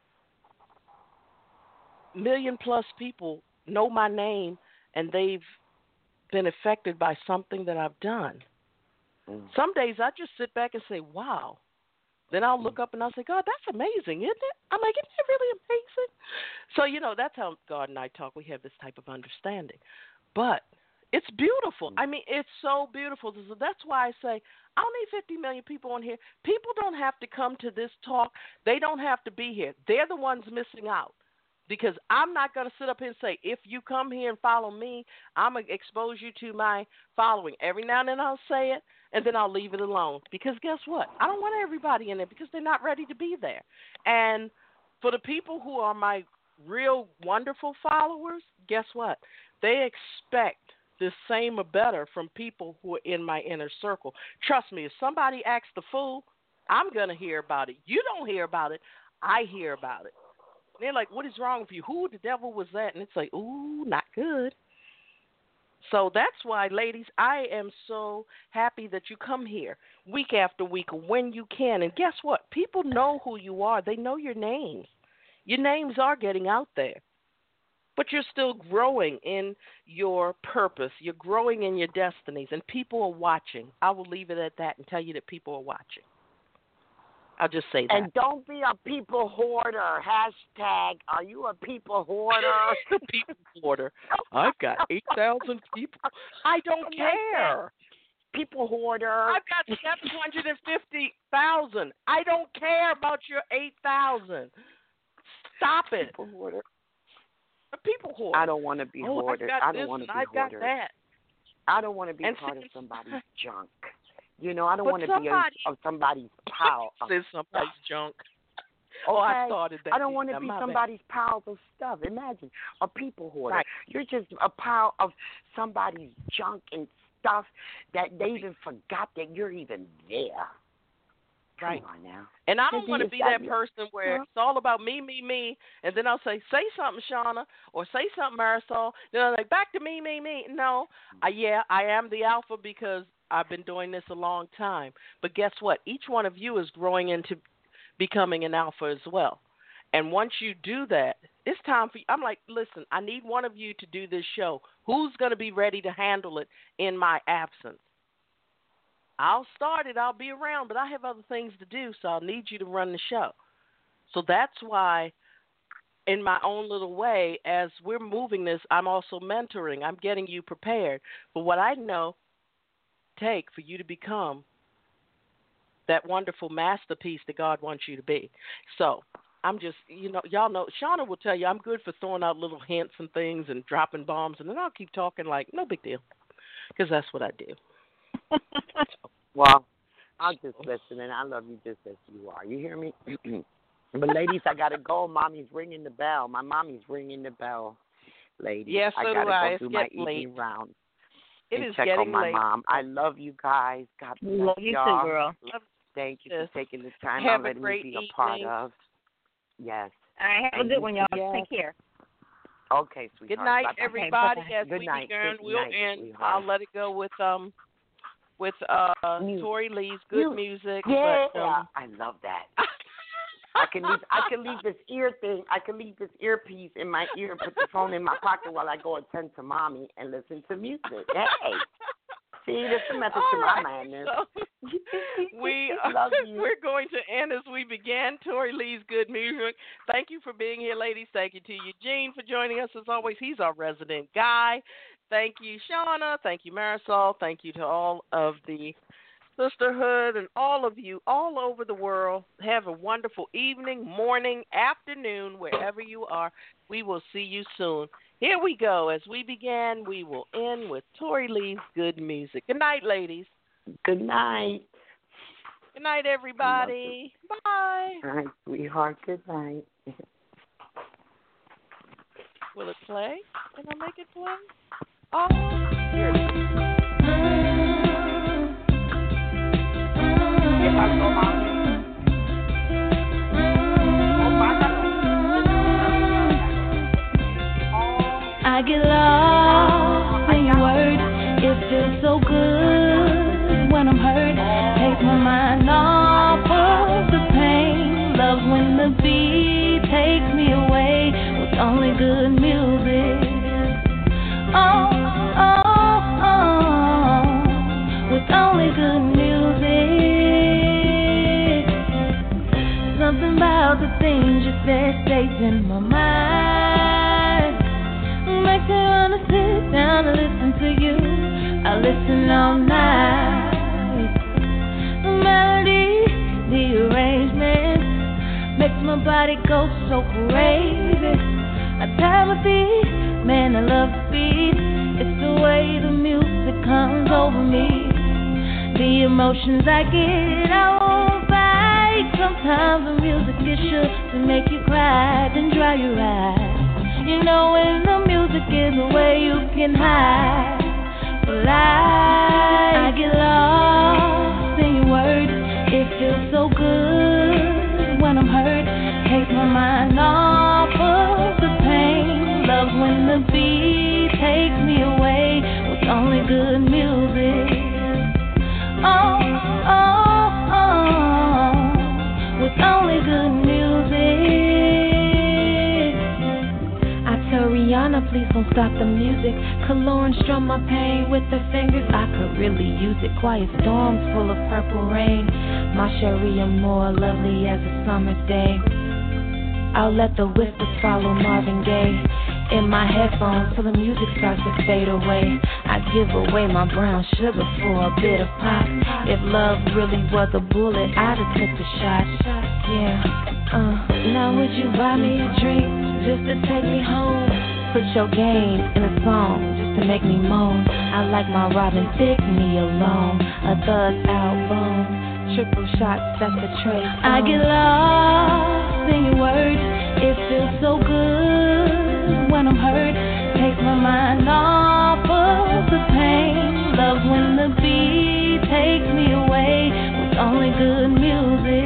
Million plus people know my name, and they've been affected by something that I've done. Mm. Some days I just sit back and say, wow. Then I'll look up and I'll say, God, that's amazing, isn't it? I'm like, isn't it really amazing? So, you know, that's how God and I talk. We have this type of understanding. But it's beautiful. I mean, it's so beautiful. So that's why I say, I don't need fifty million people on here. People don't have to come to this talk. They don't have to be here. They're the ones missing out. Because I'm not going to sit up here and say, if you come here and follow me, I'm going to expose you to my following. Every now and then I'll say it, and then I'll leave it alone. Because guess what? I don't want everybody in there because they're not ready to be there. And For the people who are my real wonderful followers, guess what? They expect the same or better from people who are in my inner circle. Trust me, if somebody acts the fool, I'm going to hear about it. You don't hear about it. I hear about it. They're like, what is wrong with you? Who the devil was that? And it's like, ooh, not good. So that's why, ladies, I am so happy that you come here week after week when you can. And guess what? People know who you are. They know your names. Your names are getting out there. But you're still growing in your purpose. You're growing in your destinies. And people are watching. I will leave it at that and tell you that people are watching. I'll just say that. And don't be a people hoarder. Hashtag, are you a people hoarder? People hoarder. I've got eight thousand people. I don't care. People hoarder. I've got seven hundred fifty thousand. I don't care about your eight thousand. Stop it. People hoarder. A people hoarder. I don't want to be oh, hoarded. I don't want to be I've hoarded. got that. I don't want to be and part since, of somebody's junk. You know, I don't but want to somebody, be a, of somebody's pile. Of This somebody's junk. Okay? Oh, I started that. I don't want to be somebody's bad. pile of stuff. Imagine a people hoarder. Right. You're just a pile of somebody's junk and stuff that they even forgot that you're even there. Right. Come on now. And I don't do want to you be stop that you? person where Huh? it's all about me, me, me, and then I'll say, say something, Shauna, or say something, Marisol. Then I'm like, back to me, me, me. No, I, yeah, I am the alpha because I've been doing this a long time. But guess what? Each one of you is growing into becoming an alpha as well. And once you do that, it's time for you. I'm like, listen, I need one of you to do this show. Who's going to be ready to handle it in my absence? I'll start it. I'll be around, but I have other things to do, so I'll need you to run the show. So that's why, in my own little way, as we're moving this, I'm also mentoring. I'm getting you prepared for what I know take for you to become that wonderful masterpiece that God wants you to be. So I'm just, you know, y'all know, Shauna will tell you I'm good for throwing out little hints and things and dropping bombs, and then I'll keep talking like, no big deal, because that's what I do. Well, I'll just listen, and I love you just as you are. You hear me? But, ladies, I got to go. Mommy's ringing the bell. My mommy's ringing the bell, ladies. Yes, so I got to do I. go It's do my getting evening late. round. It and is check getting on my late. mom. I love you guys. God bless Love you y'all. too, girl. Thank you Yes. for taking the time Have out a letting great me be a evening. part of. Yes. All right, have And a good you one, y'all. too. Take care. Okay, sweetheart. Good night, Bye-bye. everybody. Okay, As Good we night. begin, Good we'll night, end. sweetheart. I'll let it go with um with uh Music. Tori Lee's good Music. music. Yeah, But, um, I love that. I can leave. I can leave this ear thing. I can leave this earpiece in my ear, put the phone in my pocket while I go attend to mommy and listen to music. Hey, see, that's the method to my right, madness. so we love you. we're going to end as we began. Tori Lee's good music. Thank you for being here, ladies. Thank you to Eugene for joining us as always. He's our resident guy. Thank you, Shauna. Thank you, Marisol. Thank you to all of the sisterhood and all of you all over the world. Have a wonderful evening, morning, afternoon, wherever you are. We will see you soon. Here we go. As we began, we will end with Tori Lee's good music. Good night, ladies. Good night. Good night, everybody. Bye. All right, sweetheart. Good night. Will it play? Can I make it play? Oh, here it is. If I go out, I get lost in your words. It feels so good when I'm hurt. Take my mind off of the pain. Love when the beat takes me away with only good music. Oh, oh, oh, with only good music. Something about the things you said stays in my mind. Makes me wanna sit down and listen to you. I listen all night. The melody, the arrangement makes my body go so crazy. I tap my feet, man, I love the beat. It's the way the music comes over me. The emotions I get, I won't fight. sometimes the music is sure to make you cry, then dry your eyes. You know when the music is away, you can hide. Well, I, I get lost in your words. It feels so good when I'm hurt. Takes my mind off of the pain. Love when the beat takes me away with only good music. Oh, oh, oh, with only good music. I tell Rihanna, please don't stop the music. Kalorn strum my pain with her fingers. I could really use it. Quiet storms full of purple rain. My Cherie more lovely as a summer day. I'll let the whispers follow Marvin Gaye in my headphones till the music starts to fade away. I give away my brown sugar for a bit of pop. If love really was a bullet, I'd have took the shot. Yeah. Uh, now would you buy me a drink just to take me home? Put your game in a song just to make me moan. I like my Robin Thicke, me alone. A thug album. Triple shots, that's a trace. I get lost in your words. It feels so good when I'm hurt. Takes my mind off of the pain. Love when the beat takes me away with only good music.